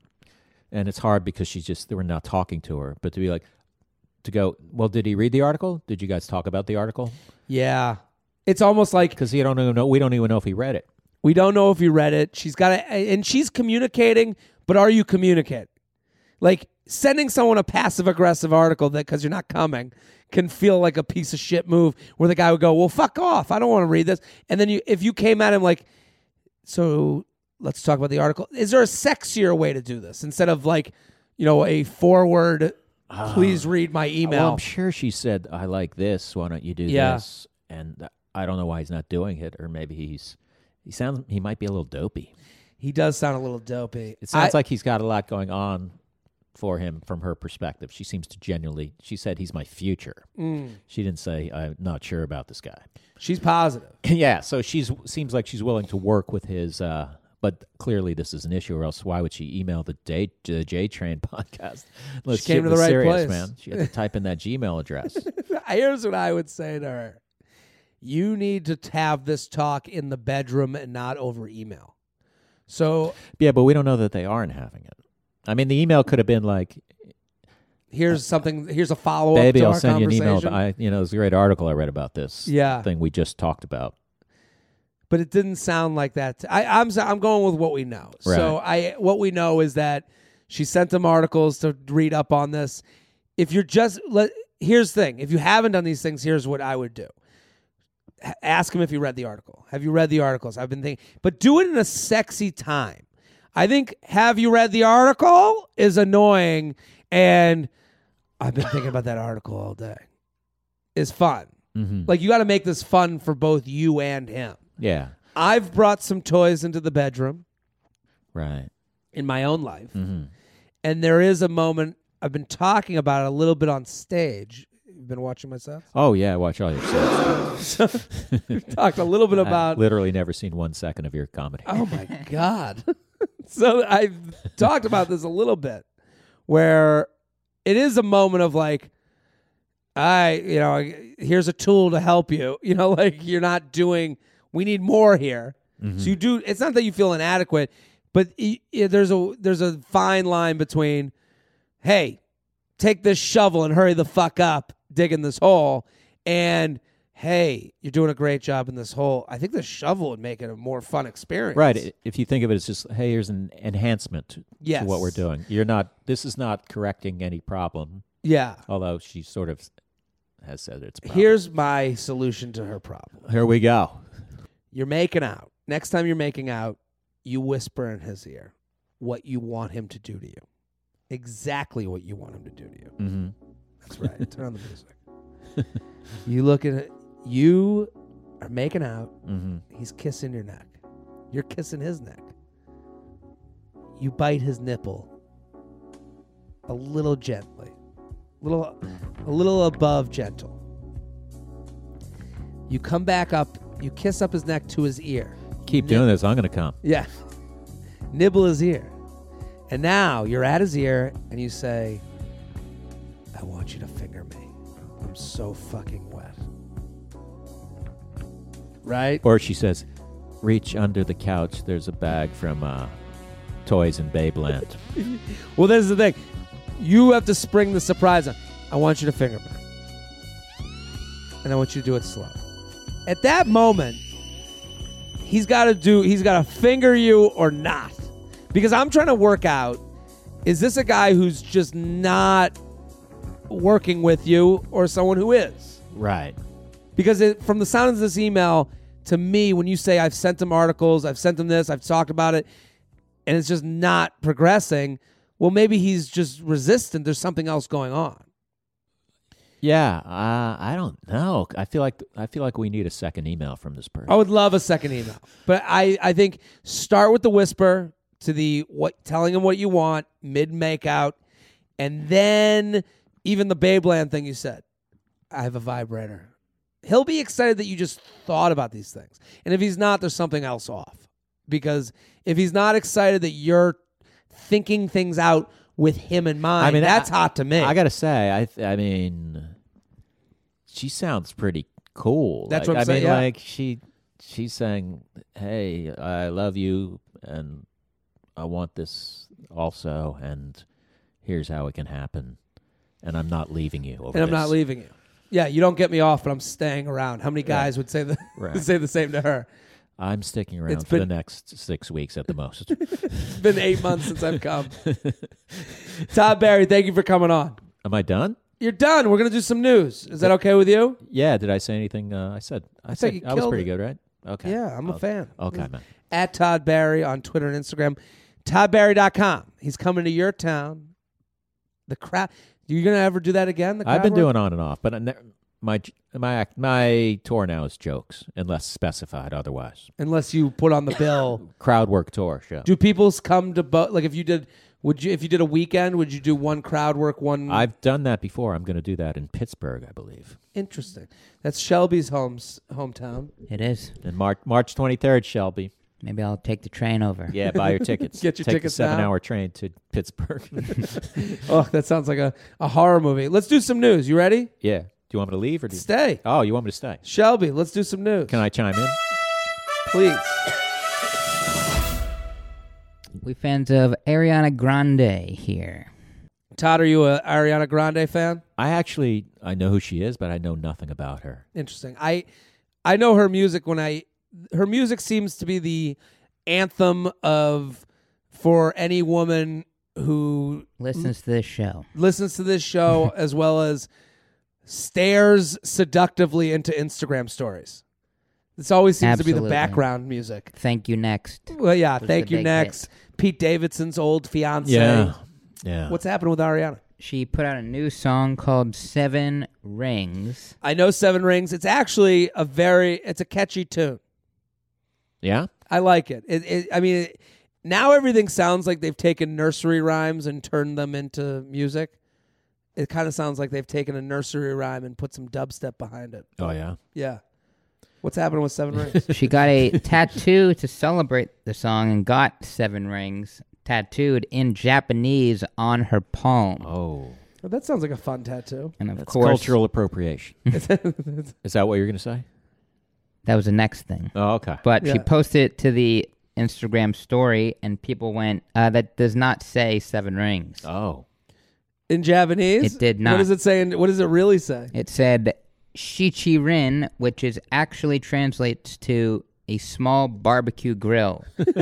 and it's hard because we're not talking to her, but to go, well, did he read the article? Did you guys talk about the article? Yeah. It's almost like Because we don't even know if he read it. we don't know if he read it. She's got to, and she's communicating, but are you communicating? Like sending someone a passive aggressive article that because you're not coming can feel like a piece of shit move where the guy would go, well, fuck off. I don't want to read this. And then if you came at him like, so let's talk about the article. Is there a sexier way to do this instead of like, a forward, please read my email? Well, I'm sure she said, I like this. Why don't you do this? And I don't know why he's not doing it. Or maybe he might be a little dopey. He does sound a little dopey. It sounds like he's got a lot going on for him from her perspective. She seems to she said he's my future. She didn't say, I'm not sure about this guy. She's positive. Yeah, so seems like she's willing to work with his, but clearly this is an issue, or else why would she email the J Train podcast? She came to the right place. Man. She had to type in that Gmail address. Here's what I would say to her. You need to have this talk in the bedroom and not over email. So Yeah, but we don't know that they aren't having it. I mean, the email could have been like, here's a follow-up baby, to I'll our send you an email. conversation. There's a great article I read about this Yeah. thing we just talked about. But it didn't sound like that. I'm going with what we know. Right. So what we know is that she sent them articles to read up on this. If you're here's the thing. If you haven't done these things, here's what I would do. Ask him if he read the article. Have you read the articles? I've been thinking. But do it in a sexy time. I think have you read the article is annoying, and I've been thinking about that article all day. Is fun. Mm-hmm. Like you got to make this fun for both you and him. Yeah. I've brought some toys into the bedroom Right. in my own life. Mm-hmm. And there is a moment, I've been talking about it a little bit on stage. You've been watching my stuff? Oh, yeah, I watch all your stuff. Talked a little bit I've about... literally never seen 1 second of your comedy. Oh, my God. So I've talked about this a little bit, where it is a moment of like, here's a tool to help you. Like you're not doing... We need more here. Mm-hmm. So you do. It's not that you feel inadequate, but there's a fine line between, hey, take this shovel and hurry the fuck up digging this hole, and hey, you're doing a great job in this hole. I think the shovel would make it a more fun experience. Right. If you think of it as just, hey, here's an enhancement to Yes. what we're doing. This is not correcting any problem, Yeah. although she sort of has said it's a problem. Here's my solution to her problem. Here we go. You're making out. Next time you're making out, you whisper in his ear what you want him to do to you. Exactly what you want him to do to you. Mm-hmm. That's right. Turn on the music. You look at it. You are making out. Mm-hmm. He's kissing your neck. You're kissing his neck. You bite his nipple a little gently. A little above gentle. You come back up. You kiss up his neck to his ear. Keep doing this. I'm going to come. Yeah. Nibble his ear. And now you're at his ear and you say, I want you to finger me. I'm so fucking wet. Right? Or she says, reach under the couch. There's a bag from Toys and Babeland. Well, this is the thing. You have to spring the surprise on. I want you to finger me. And I want you to do it slow. At that moment, he's got to finger you or not. Because I'm trying to work out, is this a guy who's just not working with you or someone who is? Right. Because from the sound of this email, to me, when you say I've sent him articles, I've sent him this, I've talked about it, and it's just not progressing, well, maybe he's just resistant. There's something else going on. Yeah, I don't know. I feel like we need a second email from this person. I would love a second email. But I think start with the whisper to telling him what you want, mid-makeout, and then even the Babeland thing you said. I have a vibrator. He'll be excited that you just thought about these things. And if he's not, there's something else off. Because if he's not excited that you're thinking things out with him in mind, that's hot to me. I gotta say, I mean, she sounds pretty cool. That's what I'm saying. Yeah. Like she's saying, "Hey, I love you, and I want this also, and here's how it can happen, and I'm not leaving you over and I'm this." not leaving you. Yeah, you don't get me off, but I'm staying around. How many guys would say say the same to her? I'm sticking around for the next 6 weeks at the most. It's been 8 months since I've come. Todd Barry, thank you for coming on. Am I done? You're done. We're going to do some news. Is that okay with you? Yeah. Did I say anything? I said you I was killed pretty it. good, right? Okay. Yeah, I'm a fan. Okay, man. At Todd Barry on Twitter and Instagram. ToddBarry.com. He's coming to your town. The crowd. You going to ever do that again? I've been doing on and off, but my tour now is jokes, unless specified otherwise. Unless you put on the bill. Crowd work tour show. Do people come to like if you did a weekend, would you do one crowd work, one? I've done that before. I'm going to do that in Pittsburgh, I believe. Interesting. That's Shelby's hometown. It is. And March 23rd, Shelby. Maybe I'll take the train over. Yeah, buy your tickets. Get your Take tickets the 7-hour now. train to Pittsburgh. Oh, that sounds like a horror movie. Let's do some news. You ready? Yeah. Do you want me to leave or do you... Stay. Oh, you want me to stay? Shelby, let's do some news. Can I chime in? Please. We fans of Ariana Grande here. Todd, are you a Ariana Grande fan? I know who she is, but I know nothing about her. Interesting. I know her music her music seems to be the anthem for any woman who Listens to this show. listens to this show as well as stares seductively into Instagram stories. This always seems to be the Absolutely. background music. Thank you next. Well, yeah, Was thank the you big next. Pete Davidson's old fiance. Yeah. What's happening with Ariana? She put out a new song called 7 Rings. I know 7 Rings. It's actually it's a catchy tune. Yeah? I like it. Now everything sounds like they've taken nursery rhymes and turned them into music. It kind of sounds like they've taken a nursery rhyme and put some dubstep behind it. Oh, yeah? Yeah. What's happening with 7 Rings? She got a tattoo to celebrate the song and got 7 rings tattooed in Japanese on her palm. Oh. Well, that sounds like a fun tattoo. And of That's course, cultural appropriation. Is that what you're going to say? that was the next thing. Oh, okay. But she Yeah. posted it to the Instagram story, and people went, that does not say 7 rings. Oh. In Japanese? It did not. What does it say? What does it really say? It said Shichirin, which is actually translates to a small barbecue grill.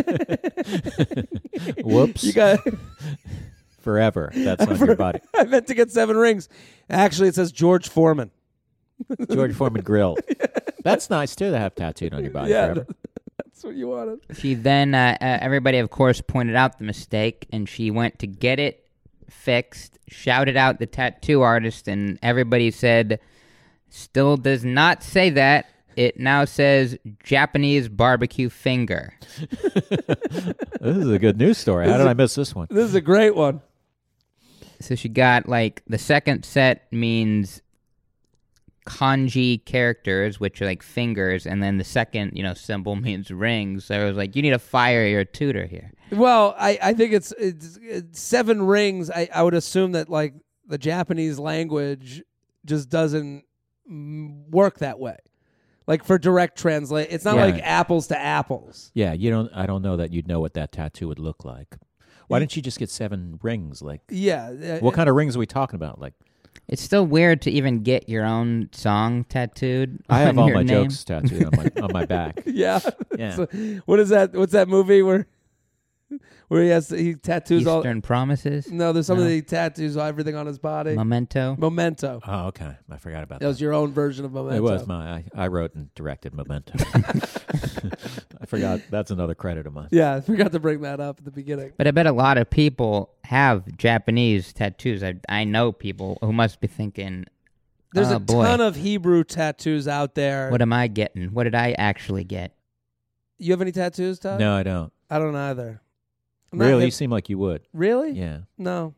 Whoops. You got. Forever. That's on your body. I meant to get 7 rings. Actually, it says George Foreman. George Foreman Grill. That's nice, too, to have tattooed on your body Yeah. forever. That's what you wanted. She then, everybody, of course, pointed out the mistake, and she went to get it fixed, shouted out the tattoo artist, and everybody said, still does not say that. It now says Japanese barbecue finger. This is a good news story. How did I miss this one? This is a great one. So she got, the second set means kanji characters, which are like fingers, and then the second, symbol means rings. So I was like, you need to fire your tutor here. Well, I think it's 7 rings. I would assume that the Japanese language just doesn't work that way. Like for direct translate, it's not Yeah. like apples to apples. Yeah, I don't know that you'd know what that tattoo would look like. Why didn't you just get 7 rings? Like, Yeah. what kind of rings are we talking about? Like, It's still weird to even get your own song tattooed. I have on all your my name. jokes tattooed on my back. Yeah. Yeah. So, what is that? What's that movie where he tattoos all? Eastern Promises. No, there's something No. that he tattoos everything on his body. Memento. Memento. Oh, okay. I forgot about That was your own version of Memento. It was I wrote and directed Memento. I forgot. That's another credit of mine. Yeah, I forgot to bring that up at the beginning. But I bet a lot of people have Japanese tattoos. I know people who must be thinking, There's oh, a boy, ton of Hebrew tattoos out there. what am I getting? What did I actually get? You have any tattoos, Todd? No, I don't. I don't either. I'm not Really? You hip- seem like you would. Really? Yeah. No.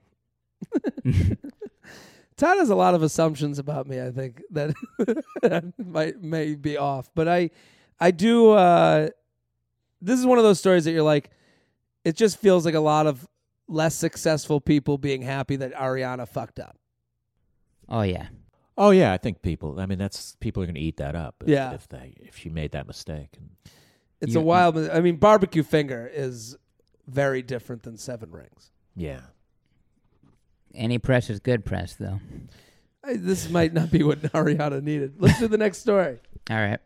Todd has a lot of assumptions about me, I think, that may be off. But I do this is one of those stories that you're like, it just feels like a lot of less successful people being happy that Ariana fucked up. Oh, yeah. Oh yeah, I think people. I mean, people are going to eat that up. Yeah. If she made that mistake. And It's You- a wild. I mean, barbecue finger is very different than 7 rings. yeah. Any press is good press, though. This might not be what Ariana needed. Let's do the next story. All right.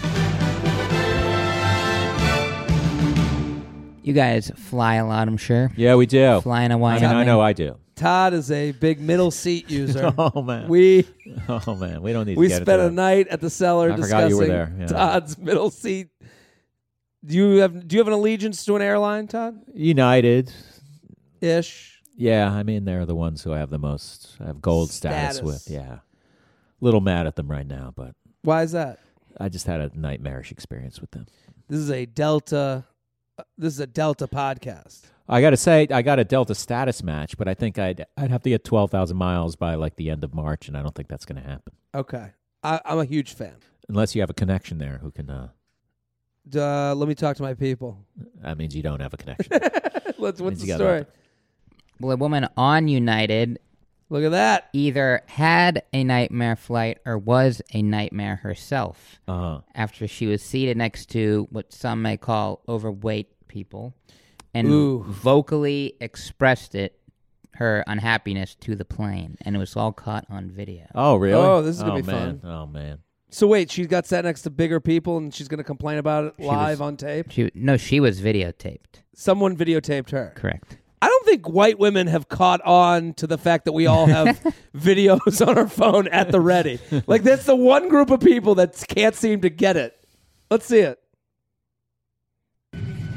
You guys fly a lot, I'm sure. Yeah, we do. Fly in I Hawaii. mean, I know I do. Todd is a big middle seat user. Oh man. We We don't need. we to get spent into a that. night at the cellar I forgot you were discussing there, yeah. Todd's middle seat. Do you have an allegiance to an airline, Todd? United. Ish. Yeah, I mean they're the ones who I have the most. I have gold status with. Yeah. Little mad at them right now, but Why is that? I just had a nightmarish experience with them. This is a Delta. This is a Delta podcast. I got to say, I got a Delta status match, but I think I'd have to get 12,000 miles by like the end of March, and I don't think that's going to happen Okay, I'm a huge fan. unless you have a connection there who can. Let me talk to my people. That means you don't have a connection. What's Means the you got story? nothing. Well, a woman on United Look at that. either had a nightmare flight or was a nightmare herself after she was seated next to what some may call overweight people and Ooh. vocally expressed her unhappiness to the plane, and it was all caught on video. Oh, really? Oh, this is gonna be man. fun. Oh man. So wait, she got sat next to bigger people, and she's going to complain about it live on tape. She was videotaped. Someone videotaped her. Correct. I don't think white women have caught on to the fact that we all have videos on our phone at the ready. Like, that's the one group of people that can't seem to get it. Let's see it. I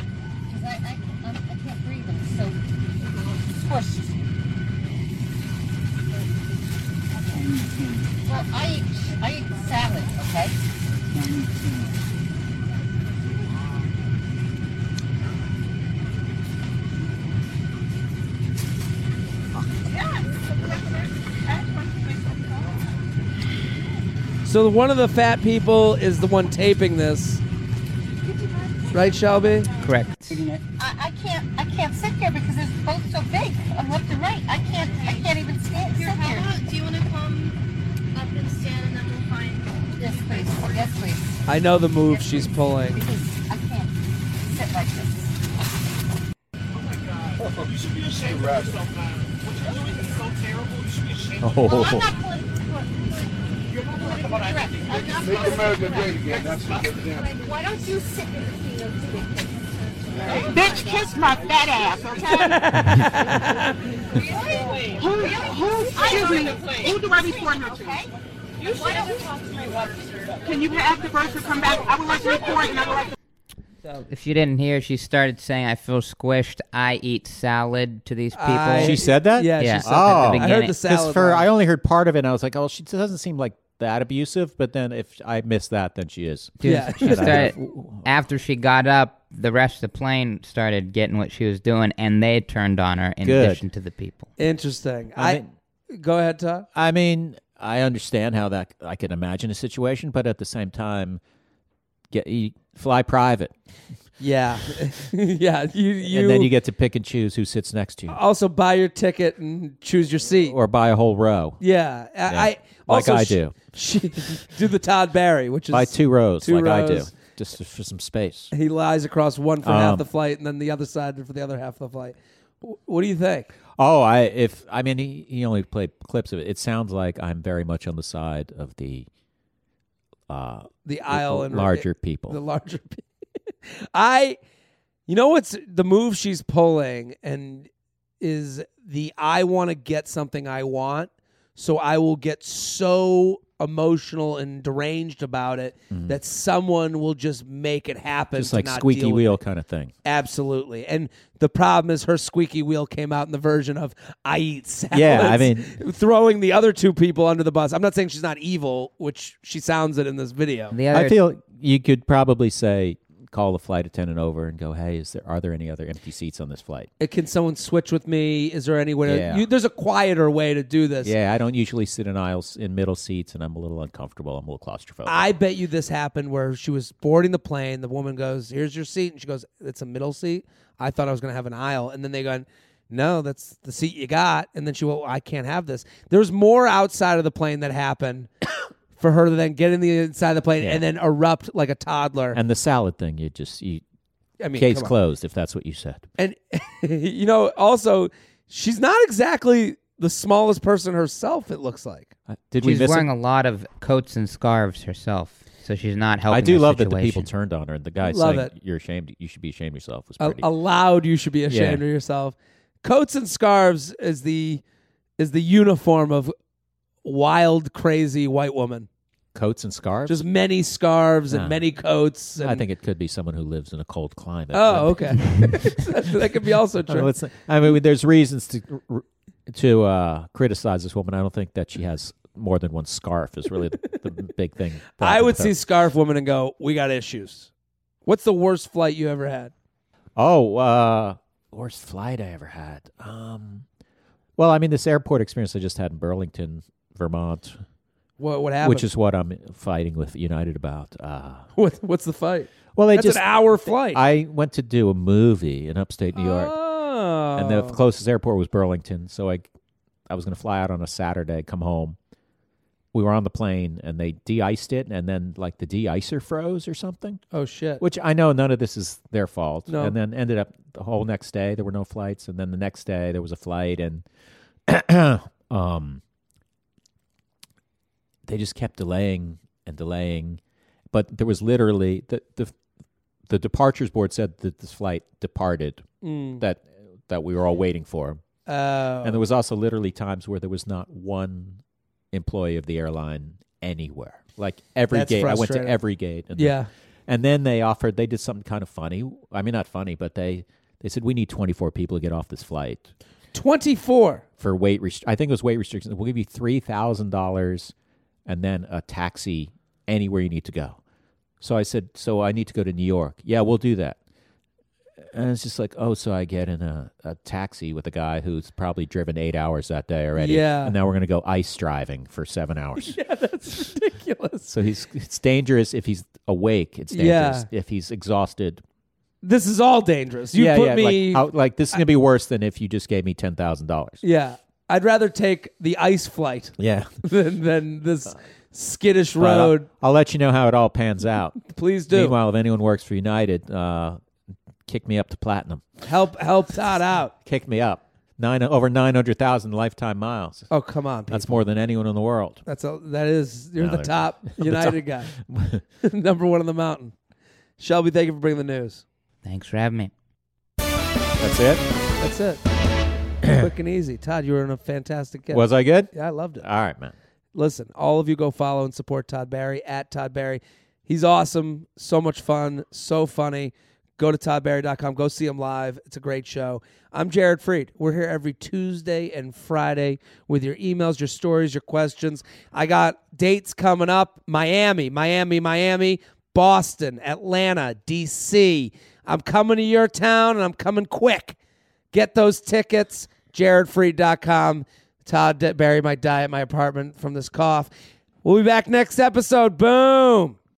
can't breathe. I'm so squished. Well, I eat salad, okay? So one of the fat people is the one taping this. Right, Shelby? Correct. I can't sit here because it's both so big on left and right. I can't even stand sit here. Do you want to come up and stand and then we'll find... Yes, please. Yes, please. I know the move she's pulling. Because I can't sit like this. You should be ashamed of yourself, man. What you're doing is so terrible. You should be ashamed of Well, I'm Oh. not political. You're not political about anything. I'm not Make political. America great again. That's the example. Why don't you sit in the seat of the big Bitch, kiss my fat ass, okay? Excuse me, who do I report her to? Why don't we talk to my water sir? Can you have the person come back? I would like to report and I would like to... So if you didn't hear, she started saying, "I feel squished. I eat salad" to these people. She said that? Yeah, Yeah. she said Oh. that. At the I heard beginning. the salad. Because line. I only heard part of it, and I was like, oh, she doesn't seem like that abusive. But then if I missed that, then she is. Dude, Yeah. she started, after she got up, the rest of the plane started getting what she was doing, and they turned on her in Good. addition to the people. Interesting. I Go ahead, Todd. I mean, I understand how that I can imagine a situation, but at the same time, you fly private. Yeah. Yeah. And then you get to pick and choose who sits next to you. also buy your ticket and choose your seat. Or buy a whole row. Yeah. Like also I do. Do the Todd Barry, which is Buy 2 rows two like I do. rows. Just for some space. He lies across one for half the flight and then the other side for the other half of the flight. What do you think? Oh, he only played clips of it. It sounds like I'm very much on the side of the Aisle and larger people. The larger people. You know what's the move she's pulling and is I want to get something I want, so I will get so emotional and deranged about it that someone will just make it happen. Just to like not squeaky deal with wheel it. kind of thing. Absolutely. And the problem is her squeaky wheel came out in the version of I eat salads. Yeah, I mean, throwing the other 2 people under the bus. I'm not saying she's not evil, which she sounds it in this video. I feel you could probably say, call the flight attendant over and go, hey, are there any other empty seats on this flight? Can someone switch with me? Is there any way? Yeah. There's a quieter way to do this. Yeah, I don't usually sit in aisles in middle seats, and I'm a little uncomfortable. I'm a little claustrophobic. I bet you this happened where she was boarding the plane. The woman goes, here's your seat. And she goes, it's a middle seat. I thought I was going to have an aisle. And then they go, no, that's the seat you got. And then she went, I can't have this. There's more outside of the plane that happened for her to then get in the inside of the plane and then erupt like a toddler. And the salad thing, I mean, case come on. closed, if that's what you said. And, also, she's not exactly the smallest person herself, it looks like. Did we She's miss wearing it? a lot of coats and scarves herself, so she's not helping. I do the love that the situation. people turned on her, and the guy Love saying it. you're ashamed, you should be ashamed of yourself was pretty. Allowed, you should be ashamed of yourself. Coats and scarves is the uniform of wild, crazy white woman. Coats and scarves? Just many scarves and many coats. And I think it could be someone who lives in a cold climate. Oh, okay. That could be also true. I mean, there's reasons to criticize this woman. I don't think that she has more than one scarf is really the big thing. I would see scarf woman and go, we got issues. What's the worst flight you ever had? Oh, worst flight I ever had. Well, I mean, this airport experience I just had in Burlington, Vermont. What happened? Which is what I'm fighting with United about. What's the fight? Well, That's an hour flight. I went to do a movie in upstate New York, and the closest airport was Burlington. So I was going to fly out on a Saturday, come home. We were on the plane, and they de-iced it, and then like the de-icer froze or something. Oh shit! Which I know none of this is their fault. No. And then ended up the whole next day there were no flights, and then the next day there was a flight, and they just kept delaying and delaying, but there was literally the departures board said that this flight departed that we were all waiting for. And there was also literally times where there was not one employee of the airline anywhere. Like every That's gate, I went to frustrating. every gate. And and then they did something kind of funny. I mean, not funny, but they said we need 24 people to get off this flight. 24 for weight. I think it was weight restrictions. We'll give you $3,000. And then a taxi anywhere you need to go. So I said, so I need to go to New York. Yeah, we'll do that. And it's just like, so I get in a taxi with a guy who's probably driven 8 hours that day already. Yeah. And now we're going to go ice driving for 7 hours. Yeah, that's ridiculous. So it's dangerous if he's awake. It's dangerous if he's exhausted. This is all dangerous. You put me... Like this is going to be worse than if you just gave me $10,000. Yeah. I'd rather take the ice flight than this skittish road. I'll let you know how it all pans out. Please do. Meanwhile, if anyone works for United, kick me up to platinum. Help Todd out. Kick me up. Over 900,000 lifetime miles. Oh, come on, people. That's more than anyone in the world. You're the top United guy. Number one on the mountain. Shelby, thank you for bringing the news. Thanks for having me. That's it? That's it. Quick and easy. Todd, you were in a fantastic guest. Was I good? Yeah, I loved it. All right, man. Listen, all of you go follow and support Todd Barry at Todd Barry. He's awesome. So much fun. So funny. Go to toddbarry.com. Go see him live. It's a great show. I'm Jared Freed. We're here every Tuesday and Friday with your emails, your stories, your questions. I got dates coming up. Miami, Boston, Atlanta, D.C. I'm coming to your town, and I'm coming quick. Get those tickets. JaredFreed.com. Todd Barry might die at my apartment from this cough. We'll be back next episode. Boom.